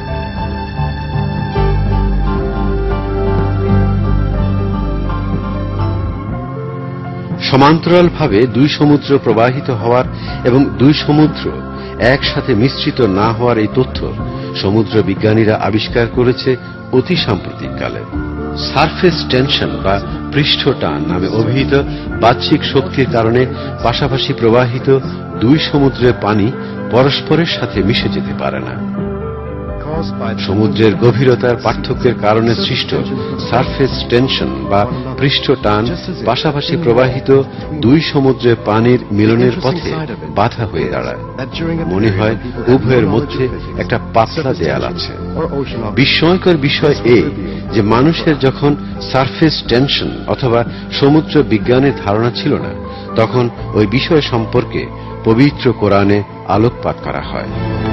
সমান্তরালভাবে দুই সমুদ্র প্রবাহিত হওয়ার এবং দুই সমুদ্র একসাথে মিশ্রিত না হওয়ার এই তথ্য সমুদ্র বিজ্ঞানীরা আবিষ্কার করেছে অতি সাম্প্রতিককালে। সারফেস টেনশন বা পৃষ্ঠ টান নামে অভিহিত বাহ্যিক শক্তির কারণে পাশাপাশি প্রবাহিত দুই সমুদ্রের পানি পরস্পরের সাথে মিশে যেতে পারে না। সমুদ্রের গভীরতার পার্থক্যের কারণে সৃষ্ট সারফেস টেনশন বা পৃষ্ঠ টান পাশাপাশি প্রবাহিত দুই সমুদ্রের পানির মিলনের পথে বাধা হয়ে দাঁড়ায়। মনে হয় উভয়ের মধ্যে একটা পাতলা দেয়াল আছে। বিস্ময়কর বিষয় এই যে মানুষের যখন সারফেস টেনশন অথবা সমুদ্র বিজ্ঞানের ধারণা ছিল না, তখন ওই বিষয় সম্পর্কে পবিত্র কোরআনে আলোকপাত করা হয়।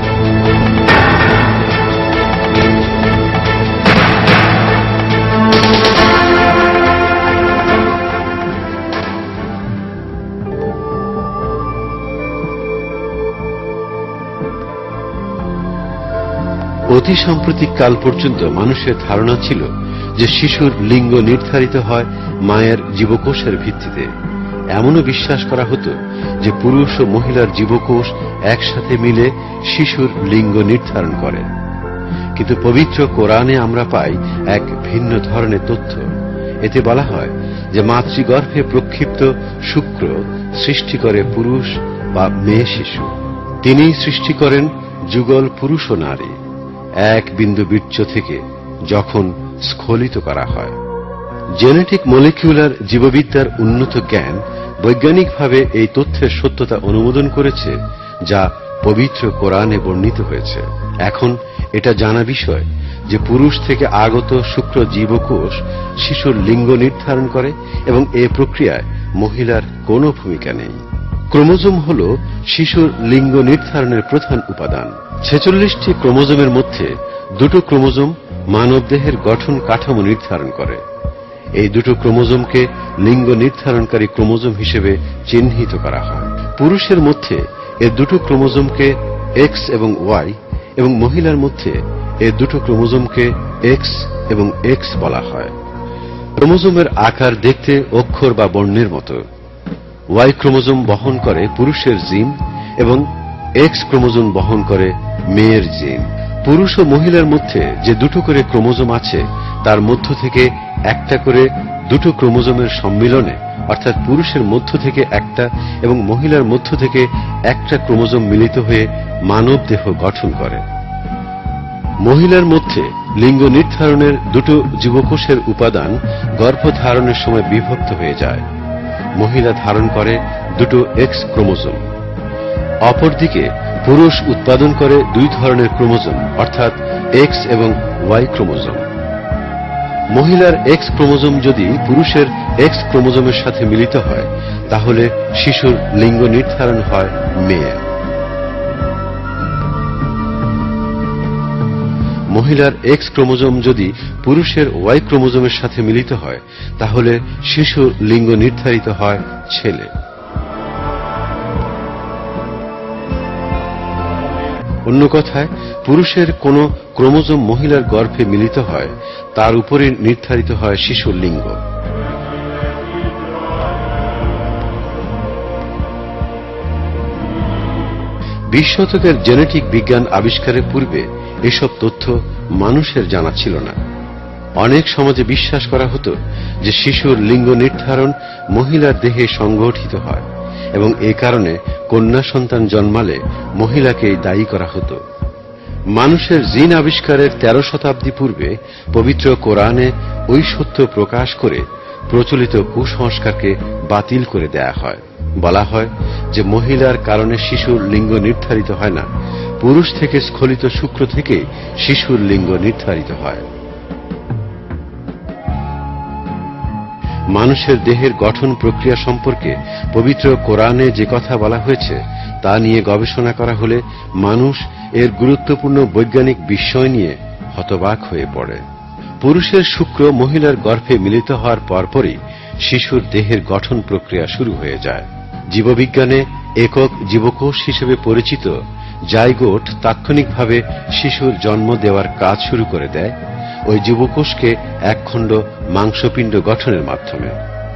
অতি সাম্প্রতিক কাল পর্যন্ত মানুষের ধারণা ছিল যে শিশুর লিঙ্গ নির্ধারিত হয় মায়ের জীবকোষের ভিত্তিতে। এমনও বিশ্বাস করা হতো যে পুরুষ ও মহিলার জীবকোষ একসাথে মিলে শিশুর লিঙ্গ নির্ধারণ করে। কিন্তু পবিত্র কোরআনে আমরা পাই এক ভিন্ন ধরনের তথ্য। এতে বলা হয় যে মাতৃগর্ভে প্রক্ষিপ্ত শুক্র সৃষ্টি করে পুরুষ বা মেয়ে শিশু। তিনিই সৃষ্টি করেন যুগল পুরুষ ও নারী এক বিন্দু বীর্য থেকে যখন স্খলিত করা হয়। জেনেটিক মলিকিউলার জীববিদ্যার উন্নত জ্ঞান বৈজ্ঞানিকভাবে এই তথ্যের সত্যতা অনুমোদন করেছে, যা পবিত্র কোরআনে বর্ণিত হয়েছে। এখন এটা জানা বিষয় যে পুরুষ থেকে আগত শুক্র জীবকোষ শিশুর লিঙ্গ নির্ধারণ করে এবং এ প্রক্রিয়ায় মহিলার কোনো ভূমিকা নেই। ক্রোমোজোম হল শিশুর লিঙ্গ নির্ধারণের প্রধান উপাদান। ছেচল্লিশটি ক্রোমোজোমের মধ্যে দুটো ক্রোমোজোম মানবদেহের গঠন কাঠামো নির্ধারণ করে। এই দুটো ক্রোমোজোমকে লিঙ্গ নির্ধারণকারী ক্রোমোজোম হিসেবে চিহ্নিত করা হয়। পুরুষের মধ্যে এ দুটো ক্রোমোজোমকে এক্স এবং ওয়াই এবং মহিলার মধ্যে এ দুটো ক্রোমোজোমকে এক্স এবং এক্স বলা হয়। ক্রোমোজোমের আকার দেখতে অক্ষর বা বর্ণের মতো। ওয়াই ক্রোমোজোম বহন করে পুরুষের জিন এবং এক্স ক্রোমোজোম বহন করে মেয়ের জিন। পুরুষ ও মহিলার মধ্যে যে দুটো করে ক্রোমোজোম আছে তার মধ্য থেকে একটা করে দুটো ক্রোমোজোমের সম্মিলনে, অর্থাৎ পুরুষের মধ্য থেকে একটা এবং মহিলার মধ্য থেকে একটা ক্রোমোজোম মিলিত হয়ে মানব দেহ গঠন করে। মহিলার মধ্যে লিঙ্গ নির্ধারণের দুটো জীবকোষের উপাদান গর্ভধারণের সময় বিভক্ত হয়ে যায়। মহিলা ধারণ করে দুটো এক্স ক্রোমোজোম। অপরদিকে পুরুষ উৎপাদন করে দুই ধরনের ক্রোমোজোম, অর্থাৎ এক্স এবং ওয়াই ক্রোমোজোম। মহিলার এক্স ক্রোমোজোম যদি পুরুষের এক্স ক্রোমোজোমের সাথে মিলিত হয় তাহলে শিশুর লিঙ্গ নির্ধারণ হয় মেয়ে। মহিলার এক্স ক্রোমোজোম যদি পুরুষের ওয়াই ক্রোমোজোমের সাথে মিলিত হয় তাহলে শিশুর লিঙ্গ নির্ধারিত হয় ছেলে। অন্য কথায়, পুরুষের কোন ক্রোমোজোম মহিলার গর্ভে মিলিত হয় তার উপরে নির্ধারিত হয় শিশুর লিঙ্গ। বিশ শতকের জেনেটিক বিজ্ঞান আবিষ্কারের পূর্বে এসব তথ্য মানুষের জানা ছিল না। অনেক সমাজে বিশ্বাস করা হতো যে শিশুর লিঙ্গ নির্ধারণ মহিলার দেহে সংগঠিত হয় এবং এ কারণে কন্যা সন্তান জন্মালে মহিলাকেই দায়ী করা হতো। মানুষের জিন আবিষ্কারের তেরো শতাব্দী পূর্বে পবিত্র কোরআনে ওই সত্য প্রকাশ করে প্রচলিত কুসংস্কারকে বাতিল করে দেয়া হয়। বলা হয় যে মহিলার কারণে শিশুর লিঙ্গ নির্ধারিত হয় না, পুরুষ থেকে স্খলিত শুক্র থেকে শিশুর লিঙ্গ নির্ধারিত হয়। মানুষের দেহের গঠন প্রক্রিয়া সম্পর্কে পবিত্র কোরআনে যে কথা বলা হয়েছে তা নিয়ে গবেষণা করা হলে মানুষ এর গুরুত্বপূর্ণ বৈজ্ঞানিক বিষয় নিয়ে হতবাক হয়ে পড়ে। পুরুষের শুক্র মহিলার গর্ভে মিলিত হওয়ার পরপরই শিশুর দেহের গঠন প্রক্রিয়া শুরু হয়ে যায়। জীববিজ্ঞানে একক জীবকোষ হিসেবে পরিচিত জাইগোট তাৎক্ষণিকভাবে শিশুর জন্ম দেওয়ার কাজ শুরু করে দেয় ওই জীবকোষকে একখণ্ড মাংসপিণ্ড গঠনের মাধ্যমে।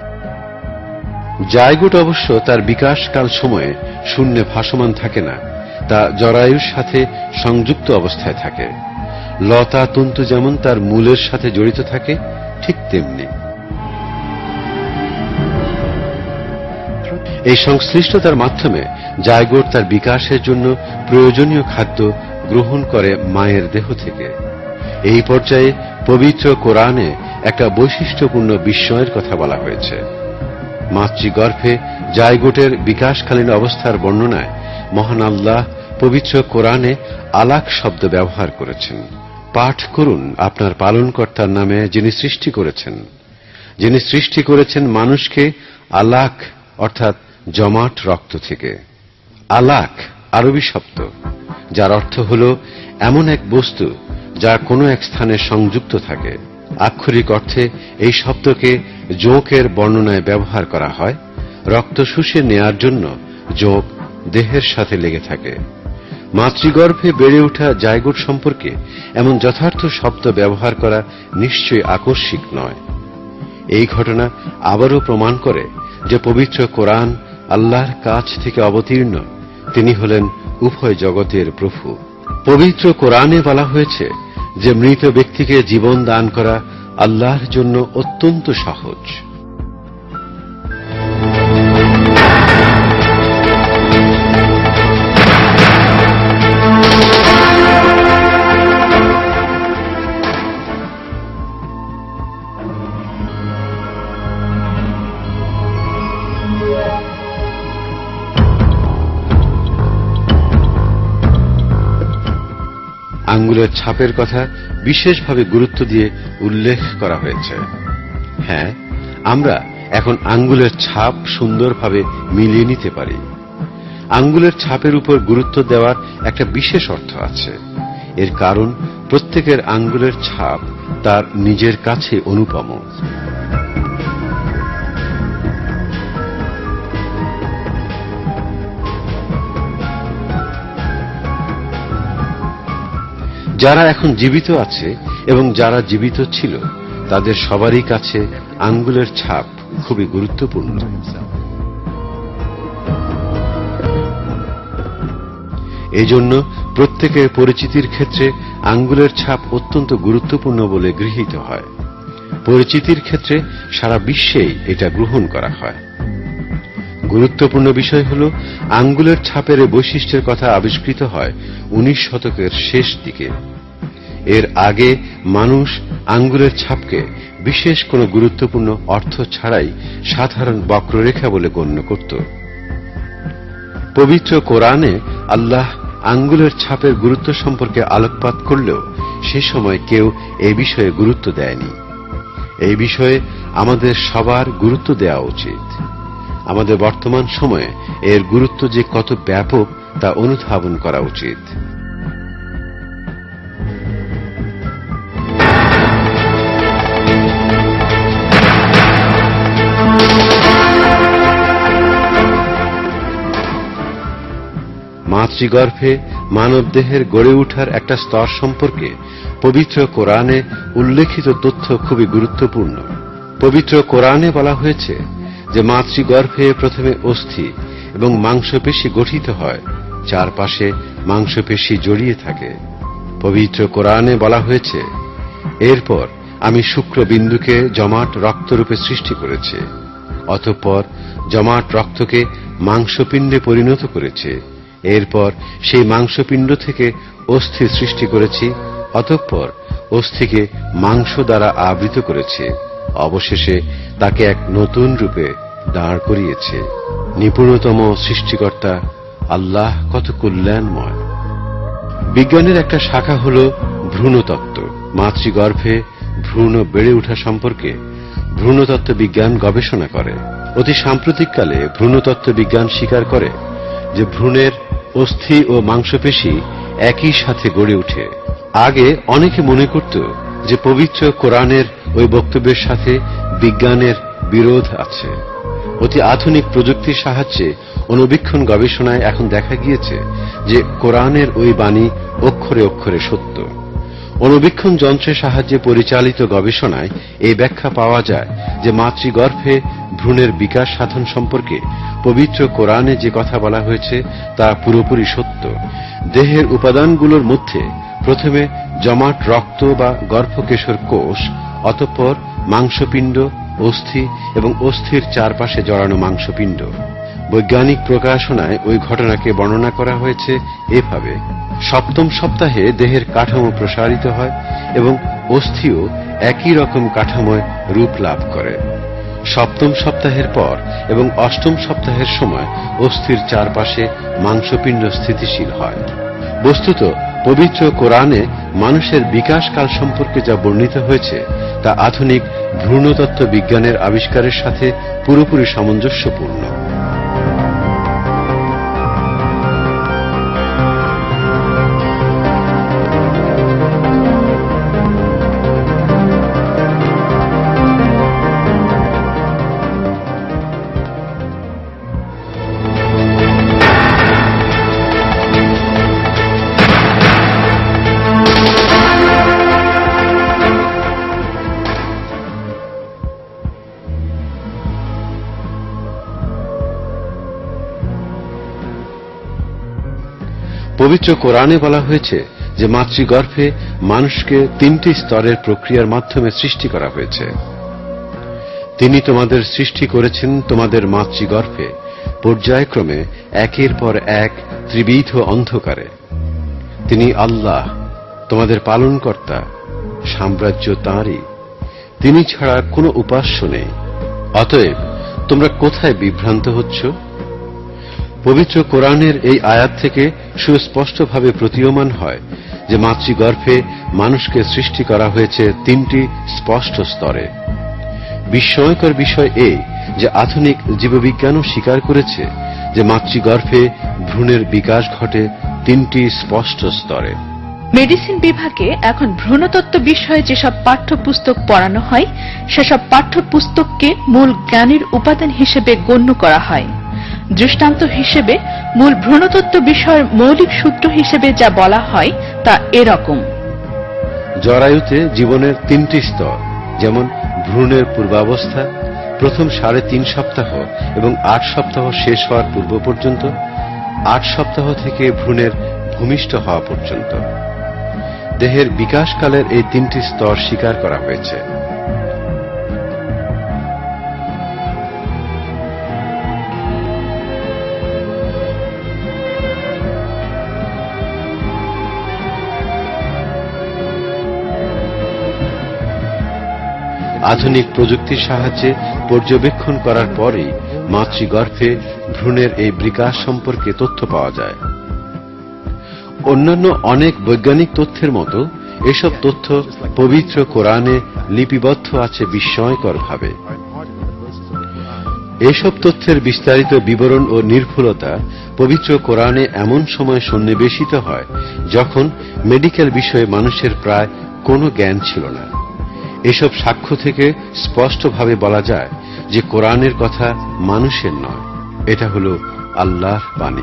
জাইগোট অবশ্য তার বিকাশকাল সময়ে শূন্যে ভাসমান থাকে না, তা জরায়ুর সাথে সংযুক্ত অবস্থায় থাকে। লতা তন্তু যেমন তার মূলের সাথে জড়িত থাকে, ঠিক তেমনি এই সংশ্লিষ্টতার মাধ্যমে জাইগোট তার বিকাশের জন্য প্রয়োজনীয় খাদ্য গ্রহণ করে মায়ের দেহ থেকে। এই পর্যায়ে পবিত্র কোরআনে একটা বৈশিষ্ট্যপূর্ণ বিস্ময়ের কথা বলা হয়েছে। মাতৃগর্ভে জাইগোটের বিকাশকালীন অবস্থার বর্ণনায় মহান আল্লাহ পবিত্র কোরআনে আলাক শব্দ ব্যবহার করেছেন। পাঠ করুন আপনার পালনকর্তার নামে, যিনি সৃষ্টি করেছেন যিনি সৃষ্টি করেছেন মানুষকে আলাক অর্থাৎ জমাট রক্ত থেকে। আলাক আরবি শব্দ, যার অর্থ হল এমন এক বস্তু যা কোনো এক স্থানে সংযুক্ত থাকে। আক্ষরিক অর্থে এই শব্দকে জোঁকের বর্ণনায় ব্যবহার করা হয়। রক্ত শুষে নেয়ার জন্য জোঁক দেহের সাথে লেগে থাকে। মাতৃগর্ভে বেড়ে ওঠা জাইগোট সম্পর্কে এমন যথার্থ শব্দ ব্যবহার করা নিশ্চয়ই আকস্মিক নয়। এই ঘটনা আবারও প্রমাণ করে যে পবিত্র কোরআন আল্লাহর কাছ থেকে অবতীর্ণ, তিনি হলেন উভয় জগতের প্রভু। পবিত্র কোরআনে বলা হয়েছে যে মৃত ব্যক্তিকে জীবন দান করা আল্লাহর জন্য অত্যন্ত সহজ। আঙ্গুলের ছাপের কথা বিশেষভাবে গুরুত্ব দিয়ে উল্লেখ করা হয়েছে। হ্যাঁ, আমরা এখন আঙ্গুলের ছাপ সুন্দরভাবে মিলিয়ে নিতে পারি। আঙ্গুলের ছাপের উপর গুরুত্ব দেওয়ার একটা বিশেষ অর্থ আছে। এর কারণ প্রত্যেকের আঙ্গুলের ছাপ তার নিজের কাছে অনুপম। যারা এখন জীবিত আছে এবং যারা জীবিত ছিল, তাদের সবারই কাছে আঙ্গুলের ছাপ খুবই গুরুত্বপূর্ণ। এজন্য প্রত্যেকের পরিচিতির ক্ষেত্রে আঙ্গুলের ছাপ অত্যন্ত গুরুত্বপূর্ণ বলে গৃহীত হয়। পরিচিতির ক্ষেত্রে সারা বিশ্বেই এটা গ্রহণ করা হয়। গুরুত্বপূর্ণ বিষয় হল, আঙ্গুলের ছাপের এই বৈশিষ্ট্যের কথা আবিষ্কৃত হয় উনিশ শতকের শেষ দিকে। এর আগে মানুষ আঙ্গুলের ছাপকে বিশেষ কোনো গুরুত্বপূর্ণ অর্থ ছাড়াই সাধারণ বক্ররেখা বলে গণ্য করত। পবিত্র কোরআনে আল্লাহ আঙ্গুলের ছাপের গুরুত্ব সম্পর্কে আলোকপাত করলেও সে সময় কেউ এই বিষয়ে গুরুত্ব দেয়নি। এই বিষয়ে আমাদের সবার গুরুত্ব দেওয়া উচিত। আমাদের বর্তমান সময়ে এর গুরুত্ব যে কত ব্যাপক তা অনুধাবন করা উচিত। মাতৃগর্ভে মানবদেহের গড়ে ওঠার একটা স্তর সম্পর্কে পবিত্র কোরআনে উল্লেখিত তথ্য খুবই গুরুত্বপূর্ণ। পবিত্র কোরআনে বলা হয়েছে যে মাতৃগর্ভে প্রথমে অস্থি এবং মাংসপেশি গঠিত হয়, চারপাশে মাংসপেশি জড়িয়ে থাকে। পবিত্র কোরআনে বলা হয়েছে, এরপর আমি শুক্রবিন্দুকে জমাট রক্তরূপে সৃষ্টি করেছি, অতঃপর জমাট রক্তকে মাংসপিণ্ডে পরিণত করেছে, এরপর সেই মাংসপিণ্ড থেকে অস্থি সৃষ্টি করেছি, অতঃপর অস্থিকে মাংস দ্বারা আবৃত করেছে, অবশেষে তাকে এক নতুন রূপে দাঁড় করিয়েছে। নিপুণতম সৃষ্টিকর্তা আল্লাহ কত কল্যাণময়। বিজ্ঞানের একটা শাখা হল ভ্রূণতত্ত্ব। মাতৃগর্ভে ভ্রূণ বেড়ে ওঠা সম্পর্কে ভ্রূণতত্ত্ব বিজ্ঞান গবেষণা করে। অতি সাম্প্রতিককালে ভ্রূণতত্ত্ব বিজ্ঞান স্বীকার করে যে ভ্রূণের অস্থি ও মাংসপেশি একই সাথে গড়ে ওঠে। আগে অনেকে মনে করত যে পবিত্র কোরআনের ওই বক্তব্যের সাথে বিজ্ঞানের বিরোধ আছে। অতি আধুনিক প্রযুক্তির সাহায্যে অণুবীক্ষণ গবেষণায় এখন দেখা গিয়েছে যে কোরআনের ওই বাণী অক্ষরে অক্ষরে সত্য। অণুবীক্ষণ যন্ত্রের সাহায্যে পরিচালিত গবেষণায় এই ব্যাখ্যা পাওয়া যায় যে মাতৃগর্ভে ভ্রূণের বিকাশ সাধন সম্পর্কে পবিত্র কোরআনে যে কথা বলা হয়েছে তা পুরোপুরি সত্য। দেহের উপাদানগুলোর মধ্যে প্রথমে জমাট রক্ত বা গর্ভকেশর কোষ, অতঃপর মাংসপিণ্ড, অস্থি এবং অস্থির চারপাশে জড়ানো মাংসপিণ্ড। বৈজ্ঞানিক প্রকাশনায় ওই ঘটনাকে বর্ণনা করা হয়েছে এভাবে: সপ্তম সপ্তাহে দেহের কাঠামো প্রসারিত হয় এবং অস্থিও একই রকম কাঠামোয় রূপ লাভ করে। সপ্তম সপ্তাহের পর এবং অষ্টম সপ্তাহের সময় অস্থির চারপাশে মাংসপিণ্ড স্থিতিশীল হয়। বস্তুত পবিত্র কোরআনে মানুষের বিকাশকাল সম্পর্কে যা বর্ণিত হয়েছে তা আধুনিক ভ্রূণতত্ত্ব বিজ্ঞানের আবিষ্কারের সাথে পুরোপুরি সামঞ্জস্যপূর্ণ। পবিত্র কোরআনে বলা হয়েছে যে মাতৃগর্ভে মানুষকে তিনটি স্তরের প্রক্রিয়ার মাধ্যমে সৃষ্টি করা হয়েছে। তিনি তোমাদের সৃষ্টি করেছেন তোমাদের মাতৃগর্ভে পর্যায়ক্রমে একের পর এক ত্রিবিধ অন্ধকারে। তিনি আল্লাহ, তোমাদের পালনকর্তা, সাম্রাজ্য তাঁরই, তিনি ছাড়া কোনো উপাস্য নেই। অতএব তোমরা কোথায় বিভ্রান্ত হচ্ছ? পবিত্র কোরআনের এই আয়াত থেকে সুস্পষ্টভাবে প্রতীয়মান হয় যে মাতৃগর্ভে মানুষকে সৃষ্টি করা হয়েছে তিনটি স্পষ্ট স্তরে। বিস্ময়কর বিষয় এই যে আধুনিক জীববিজ্ঞানও স্বীকার করেছে যে মাতৃগর্ভে ভ্রূণের বিকাশ ঘটে তিনটি স্পষ্ট স্তরে। মেডিসিন বিভাগে এখন ভ্রূণতত্ত্ব বিষয়ে যেসব পাঠ্যপুস্তক পড়ানো হয় সেসব পাঠ্যপুস্তককে মূল জ্ঞানের উপাদান হিসেবে গণ্য করা হয়। দৃষ্টান্ত হিসেবে মূল ভ্রূণতত্ত্ব বিষয়ের মৌলিক সূত্র হিসেবে যা বলা হয় তা এরকম: জরায়ুতে জীবনের তিনটি স্তর, যেমন ভ্রূণের পূর্বাবস্থা, প্রথম সাড়ে তিন সপ্তাহ এবং আট সপ্তাহ শেষ হওয়ার পূর্ব পর্যন্ত, আট সপ্তাহ থেকে ভ্রূণের ভূমিষ্ঠ হওয়া পর্যন্ত। দেহের বিকাশকালের এই তিনটি স্তর স্বীকার করা হয়েছে। আধুনিক প্রযুক্তির সাহায্যে পর্যবেক্ষণ করার পরেই মাতৃগর্ভে ভ্রূণের এই বিকাশ সম্পর্কে তথ্য পাওয়া যায়। অন্যান্য অনেক বৈজ্ঞানিক তথ্যের মতো এসব তথ্য পবিত্র কোরআনে লিপিবদ্ধ আছে বিস্ময়করভাবে। এসব তথ্যের বিস্তারিত বিবরণ ও নির্ভুলতা পবিত্র কোরআনে এমন সময় সন্নিবেশিত হয় যখন মেডিকেল বিষয়ে মানুষের প্রায় কোনো জ্ঞান ছিল না। এসব সাক্ষ্য থেকে স্পষ্টভাবে বলা যায় যে কোরআনের কথা মানুষের নয়, এটা হল আল্লাহর বাণী।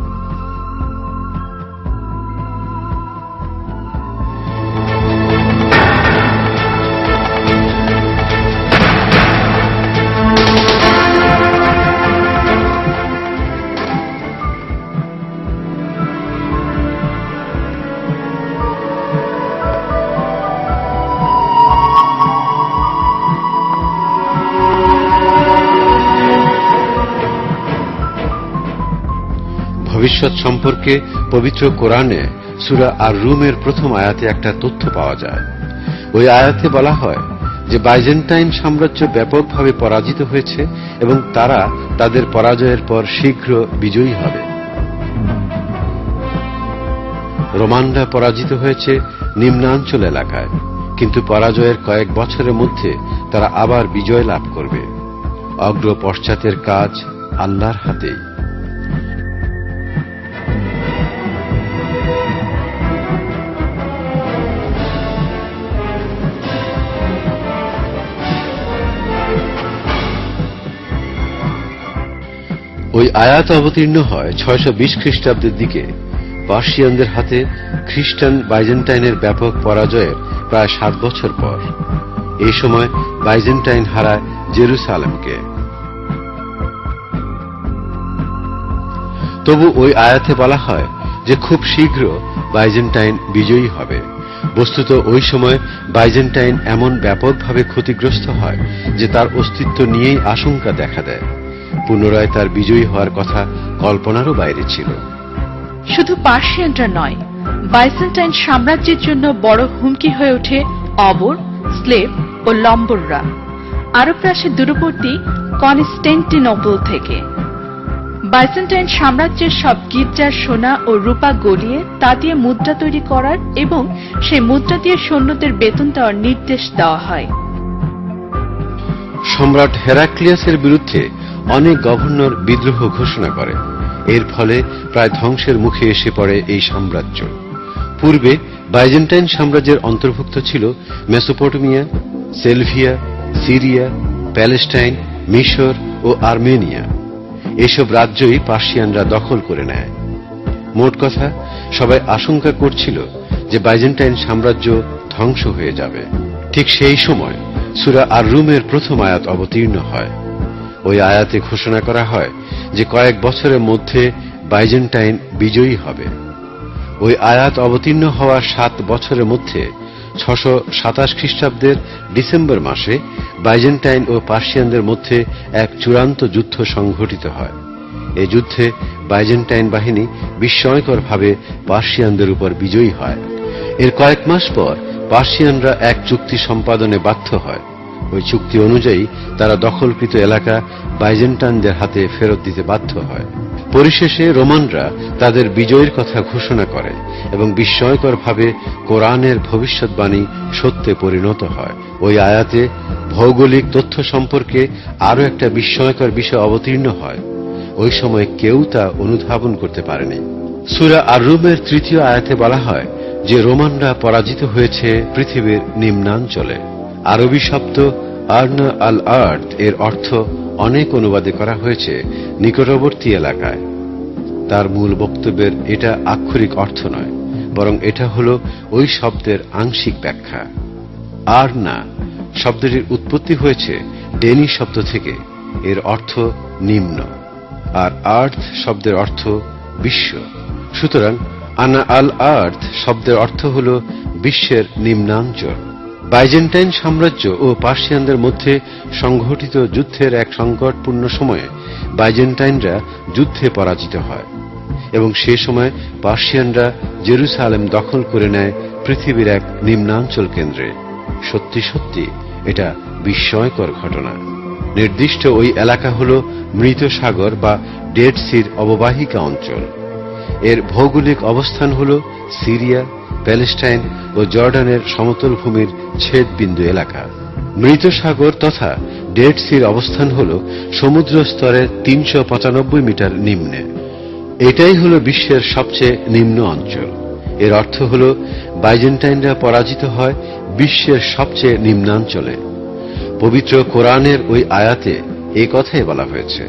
ভবিষ্যৎ সম্পর্কে পবিত্র কোরআনে সূরা আর রুমের প্রথম আয়াতে একটা তথ্য পাওয়া যায়। ওই আয়াতে বলা হয় যে বাইজেন্টাইন সাম্রাজ্য ব্যাপকভাবে পরাজিত হয়েছে এবং তারা তাদের পরাজয়ের পর শীঘ্র বিজয়ী হবে। রোমানরা পরাজিত হয়েছে নিম্নাঞ্চল এলাকায়, কিন্তু পরাজয়ের কয়েক বছরের মধ্যে তারা আবার বিজয় লাভ করবে। অগ্র পশ্চাতের কাজ আল্লাহর হাতেই। ওই আয়াত অবতীর্ণ হয় ছয়শো বিশ খ্রিস্টাব্দের দিকে, পার্সিয়ানদের হাতে খ্রিস্টান বাইজেন্টাইনের ব্যাপক পরাজয়ের প্রায় সাত বছর পর। এই সময় বাইজেন্টাইন হারায় জেরুসালেমকে। তবু ওই আয়াতে বলা হয় যে খুব শীঘ্র বাইজেন্টাইন বিজয়ী হবে। বস্তুত ওই সময় বাইজেন্টাইন এমন ব্যাপকভাবে ক্ষতিগ্রস্ত হয় যে তার অস্তিত্ব নিয়েই আশঙ্কা দেখা দেয়। পুনরায় তার বিজয়ী হওয়ার কথা কল্পনারও বাইরে ছিল। শুধু পার্সিয়ানরা নয়, বাইজেন্টাইন সাম্রাজ্যের জন্য বড় হুমকি হয়ে ওঠে অবর, স্লেভ ও লম্বররা, আরব রাশির দূরবর্তী কনস্টান্টিনোপল থেকে। বাইজেন্টাইন সাম্রাজ্যের সব গির্জার সোনা ও রূপা গলিয়ে তা দিয়ে মুদ্রা তৈরি করার এবং সেই মুদ্রা দিয়ে সৈন্যদের বেতন দেওয়ার নির্দেশ দেওয়া হয়। সম্রাট হেরাক্লিয়াসের বিরুদ্ধে অনেক গভর্নর বিদ্রোহ ঘোষণা করে। এর ফলে প্রায় ধ্বংসের মুখে এসে পড়ে এই সাম্রাজ্য। পূর্বে বাইজেন্টাইন সাম্রাজ্যের অন্তর্ভুক্ত ছিল মেসোপটেমিয়া, সেলভিয়া, সিরিয়া, প্যালেস্টাইন, মিশর ও আর্মেনিয়া। এসব রাজ্যই পার্সিয়ানরা দখল করে নেয়। মোট কথা, সবাই আশঙ্কা করছিল যে বাইজেন্টাইন সাম্রাজ্য ধ্বংস হয়ে যাবে। ঠিক সেই সময় সূরা আর রুমের প্রথম আয়াত অবতীর্ণ হয়। ওই আয়াতে ঘোষণা করা হয় যে কয়েক বছরের মধ্যে বাইজেন্টাইন বিজয়ী হবে। ওই আয়াত অবতীর্ণ হওয়ার সাত বছরের মধ্যে ছশো সাতাশ খ্রিস্টাব্দের ডিসেম্বর মাসে বাইজেন্টাইন ও পার্সিয়ানদের মধ্যে এক চূড়ান্ত যুদ্ধ সংঘটিত হয়। এই যুদ্ধে বাইজেন্টাইন বাহিনী বিস্ময়করভাবে পার্সিয়ানদের উপর বিজয়ী হয়। এর কয়েক মাস পর পার্সিয়ানরা এক চুক্তি সম্পাদনে বাধ্য হয়। ওই চুক্তি অনুযায়ী তারা দখলকৃত এলাকা বাইজেন্টাইনদের হাতে ফেরত দিতে বাধ্য হয়। পরিশেষে রোমানরা তাদের বিজয়ের কথা ঘোষণা করে এবং বিস্ময়করভাবে কোরআনের ভবিষ্যৎবাণী সত্যে পরিণত হয়। ওই আয়াতে ভৌগোলিক তথ্য সম্পর্কে আরও একটা বিস্ময়কর বিষয় অবতীর্ণ হয়। ওই সময় কেউ তা অনুধাবন করতে পারেনি। সূরা আর-রুমের তৃতীয় আয়াতে বলা হয় যে রোমানরা পরাজিত হয়েছে পৃথিবীর নিম্নাঞ্চলে। আরবি শব্দ আর্ন আল আর্থ এর অর্থ অনেক অনুবাদে করা হয়েছে নিকটবর্তী এলাকায়। তার মূল বক্তব্যের এটা আক্ষরিক অর্থ নয়, বরং এটা হল ওই শব্দের আংশিক ব্যাখ্যা। আর্না শব্দটির উৎপত্তি হয়েছে ডেনি শব্দ থেকে, এর অর্থ নিম্ন, আর আর্থ শব্দের অর্থ বিশ্ব। সুতরাং আনা আল আর্থ শব্দের অর্থ হল বিশ্বের নিম্নাঞ্চল। বাইজেন্টাইন সাম্রাজ্য ও পার্সিয়ানদের মধ্যে সংঘটিত যুদ্ধের এক সংকটপূর্ণ সময়ে বাইজেন্টাইনরা যুদ্ধে পরাজিত হয় এবং সে সময় পার্সিয়ানরা জেরুসালেম দখল করে নেয় পৃথিবীর এক নিম্নাঞ্চল কেন্দ্রে। সত্যি সত্যি এটা বিস্ময়কর ঘটনা। নির্দিষ্ট ওই এলাকা হল মৃত সাগর বা ডেড সির অববাহিকা অঞ্চল। এর ভৌগোলিক অবস্থান হল সিরিয়া, প্যালেস্টাইন ও জর্ডানের সমতল ভূমির ছেদবিন্দু এলাকা। মৃত সাগর তথা ডেড সির অবস্থান হল সমুদ্র স্তরের তিনশো পঁচানব্বই মিটার নিম্নে। এটাই হল বিশ্বের সবচেয়ে নিম্ন অঞ্চল। এর অর্থ হল বাইজেন্টাইনরা পরাজিত হয় বিশ্বের সবচেয়ে নিম্নাঞ্চলে। পবিত্র কোরআনের ওই আয়াতে এই কথাই বলা হয়েছে।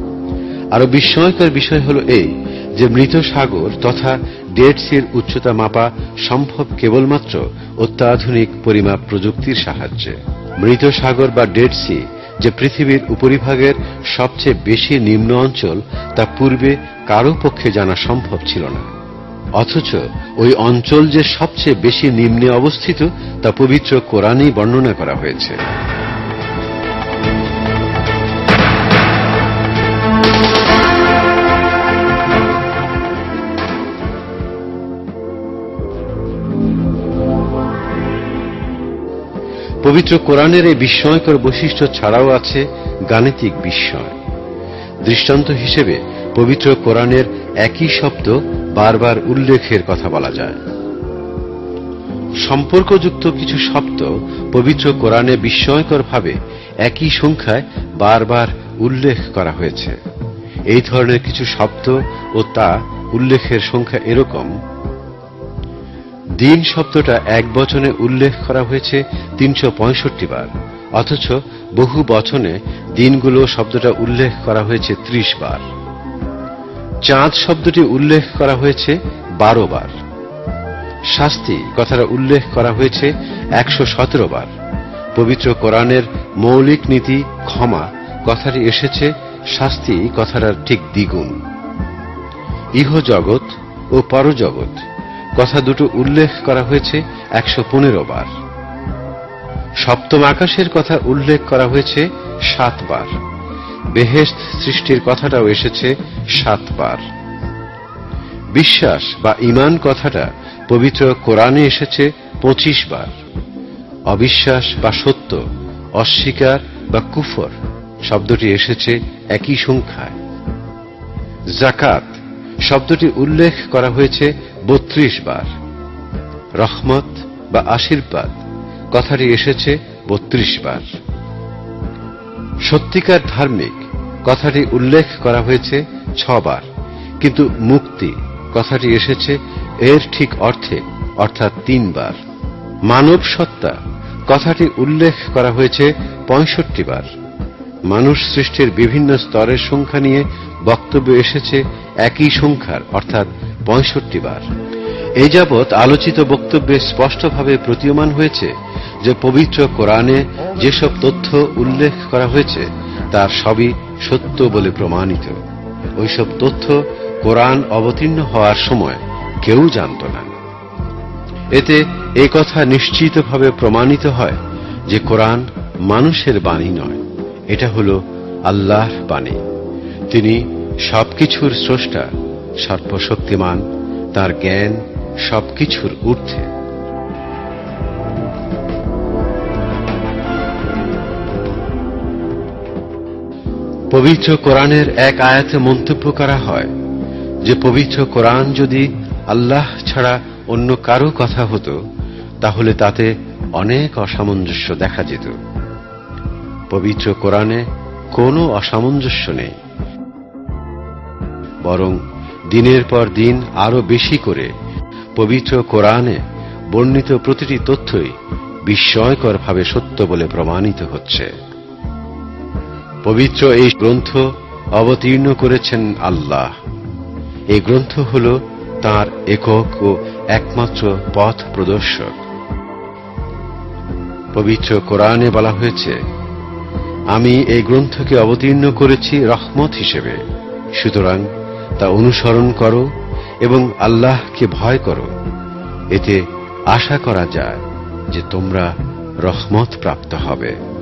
আরো বিস্ময়কর বিষয় হল এই যে মৃত সাগর তথা ডেড সির উচ্চতা মাপা সম্ভব কেবলমাত্র অত্যাধুনিক পরিমাপ প্রযুক্তির সাহায্যে। মৃত সাগর বা ডেড সি যে পৃথিবীর উপরিভাগের সবচেয়ে বেশি নিম্ন অঞ্চল তা পূর্বে কারো পক্ষে জানা সম্ভব ছিল না। অথচ ওই অঞ্চল যে সবচেয়ে বেশি নিম্নে অবস্থিত তা পবিত্র কোরআনেই বর্ণনা করা হয়েছে। পবিত্র কোরআনের এই বিস্ময়কর বৈশিষ্ট্য ছাড়াও আছে গাণিতিক বিস্ময়। দৃষ্টান্ত হিসেবে পবিত্র কোরআনের একই শব্দ বারবার উল্লেখের কথা বলা যায়। সম্পর্কযুক্ত কিছু শব্দ পবিত্র কোরআনে বিস্ময়করভাবে একই সংখ্যায় বারবার উল্লেখ করা হয়েছে। এই ধরনের কিছু শব্দ ও তা উল্লেখের সংখ্যা এরকম: দিন শব্দটা এক বচনে উল্লেখ করা হয়েছে তিনশো পঁয়ষট্টি বার, অথচ বহু বচনে দিনগুলো শব্দটা উল্লেখ করা হয়েছে ত্রিশ বার। চাঁদ শব্দটি উল্লেখ করা হয়েছে বারো বার। শাস্তি কথাটা উল্লেখ করা হয়েছে একশো সতেরো বার। পবিত্র কোরআনের মৌলিক নীতি ক্ষমা কথাটি এসেছে শাস্তি কথাটার ঠিক দ্বিগুণ। ইহজগৎ ও পরজগৎ কথা দুটো উল্লেখ করা হয়েছে একশো পনেরো বার। সপ্তম আকাশের কথা উল্লেখ করা হয়েছে সাতবার। বেহেশত সৃষ্টির কথাটাও এসেছে সাতবার। বিশ্বাস বা ঈমান কথাটা পবিত্র কোরআনে এসেছে পঁচিশ বার। অবিশ্বাস বা সত্য, অস্বীকার বা কুফর শব্দটি এসেছে একই সংখ্যায়। যাকাত শব্দটি উল্লেখ করা হয়েছে বত্রিশ বার। রহমত বা আশীর্বাদ কথাটি এসেছে বত্রিশ বার। সত্যিকার ধার্মিক কথাটি উল্লেখ করা হয়েছে ছবার, কিন্তু মুক্তি কথাটি এসেছে এর ঠিক অর্থে অর্থাৎ তিনবার। মানব সত্তা কথাটি উল্লেখ করা হয়েছে পঁয়ষট্টি বার। মানুষ সৃষ্টির বিভিন্ন স্তরের সংখ্যা নিয়ে বক্তব্য এসেছে একই সংখ্যার অর্থাৎ পঁয়ষট্টি বার। এই যাবৎ আলোচিত বক্তব্যে স্পষ্টভাবে প্রতীয়মান হয়েছে যে পবিত্র কোরআনে যেসব তথ্য উল্লেখ করা হয়েছে তার সবই সত্য বলে প্রমাণিত। ওইসব তথ্য কোরআন অবতীর্ণ হওয়ার সময় কেউ জানত না। এতে এই কথা নিশ্চিতভাবে প্রমাণিত হয় যে কোরআন মানুষের বাণী নয়, এটা হলো আল্লাহর বাণী। তিনি সবকিছুর স্রষ্টা, সর্বশক্তিমান, তার জ্ঞান সবকিছুর ঊর্ধ্বে। পবিত্র কোরআনের এক আয়াতে মন্তব্য করা হয় যে পবিত্র কোরআন যদি আল্লাহ ছাড়া অন্য কারো কথা হতো তাহলে তাতে অনেক অসামঞ্জস্য দেখা যেত। পবিত্র কোরআনে কোনো অসামঞ্জস্য নেই, বরং দিনের পর দিন আরো বেশি করে পবিত্র কোরআনে বর্ণিত প্রতিটি তথ্যই বিস্ময়করভাবে সত্য বলে প্রমাণিত হচ্ছে। পবিত্র এই গ্রন্থ অবতীর্ণ করেছেন আল্লাহ। এই গ্রন্থ হল তাঁর একক ও একমাত্র পথ প্রদর্শক। পবিত্র কোরআনে বলা হয়েছে, আমি এই গ্রন্থকে অবতীর্ণ করেছি রহমত হিসেবে, সুতরাং তা অনুসরণ করো এবং আল্লাহকে ভয় করো। এতে আশা করা যায় যে তোমরা রহমত প্রাপ্ত হবে।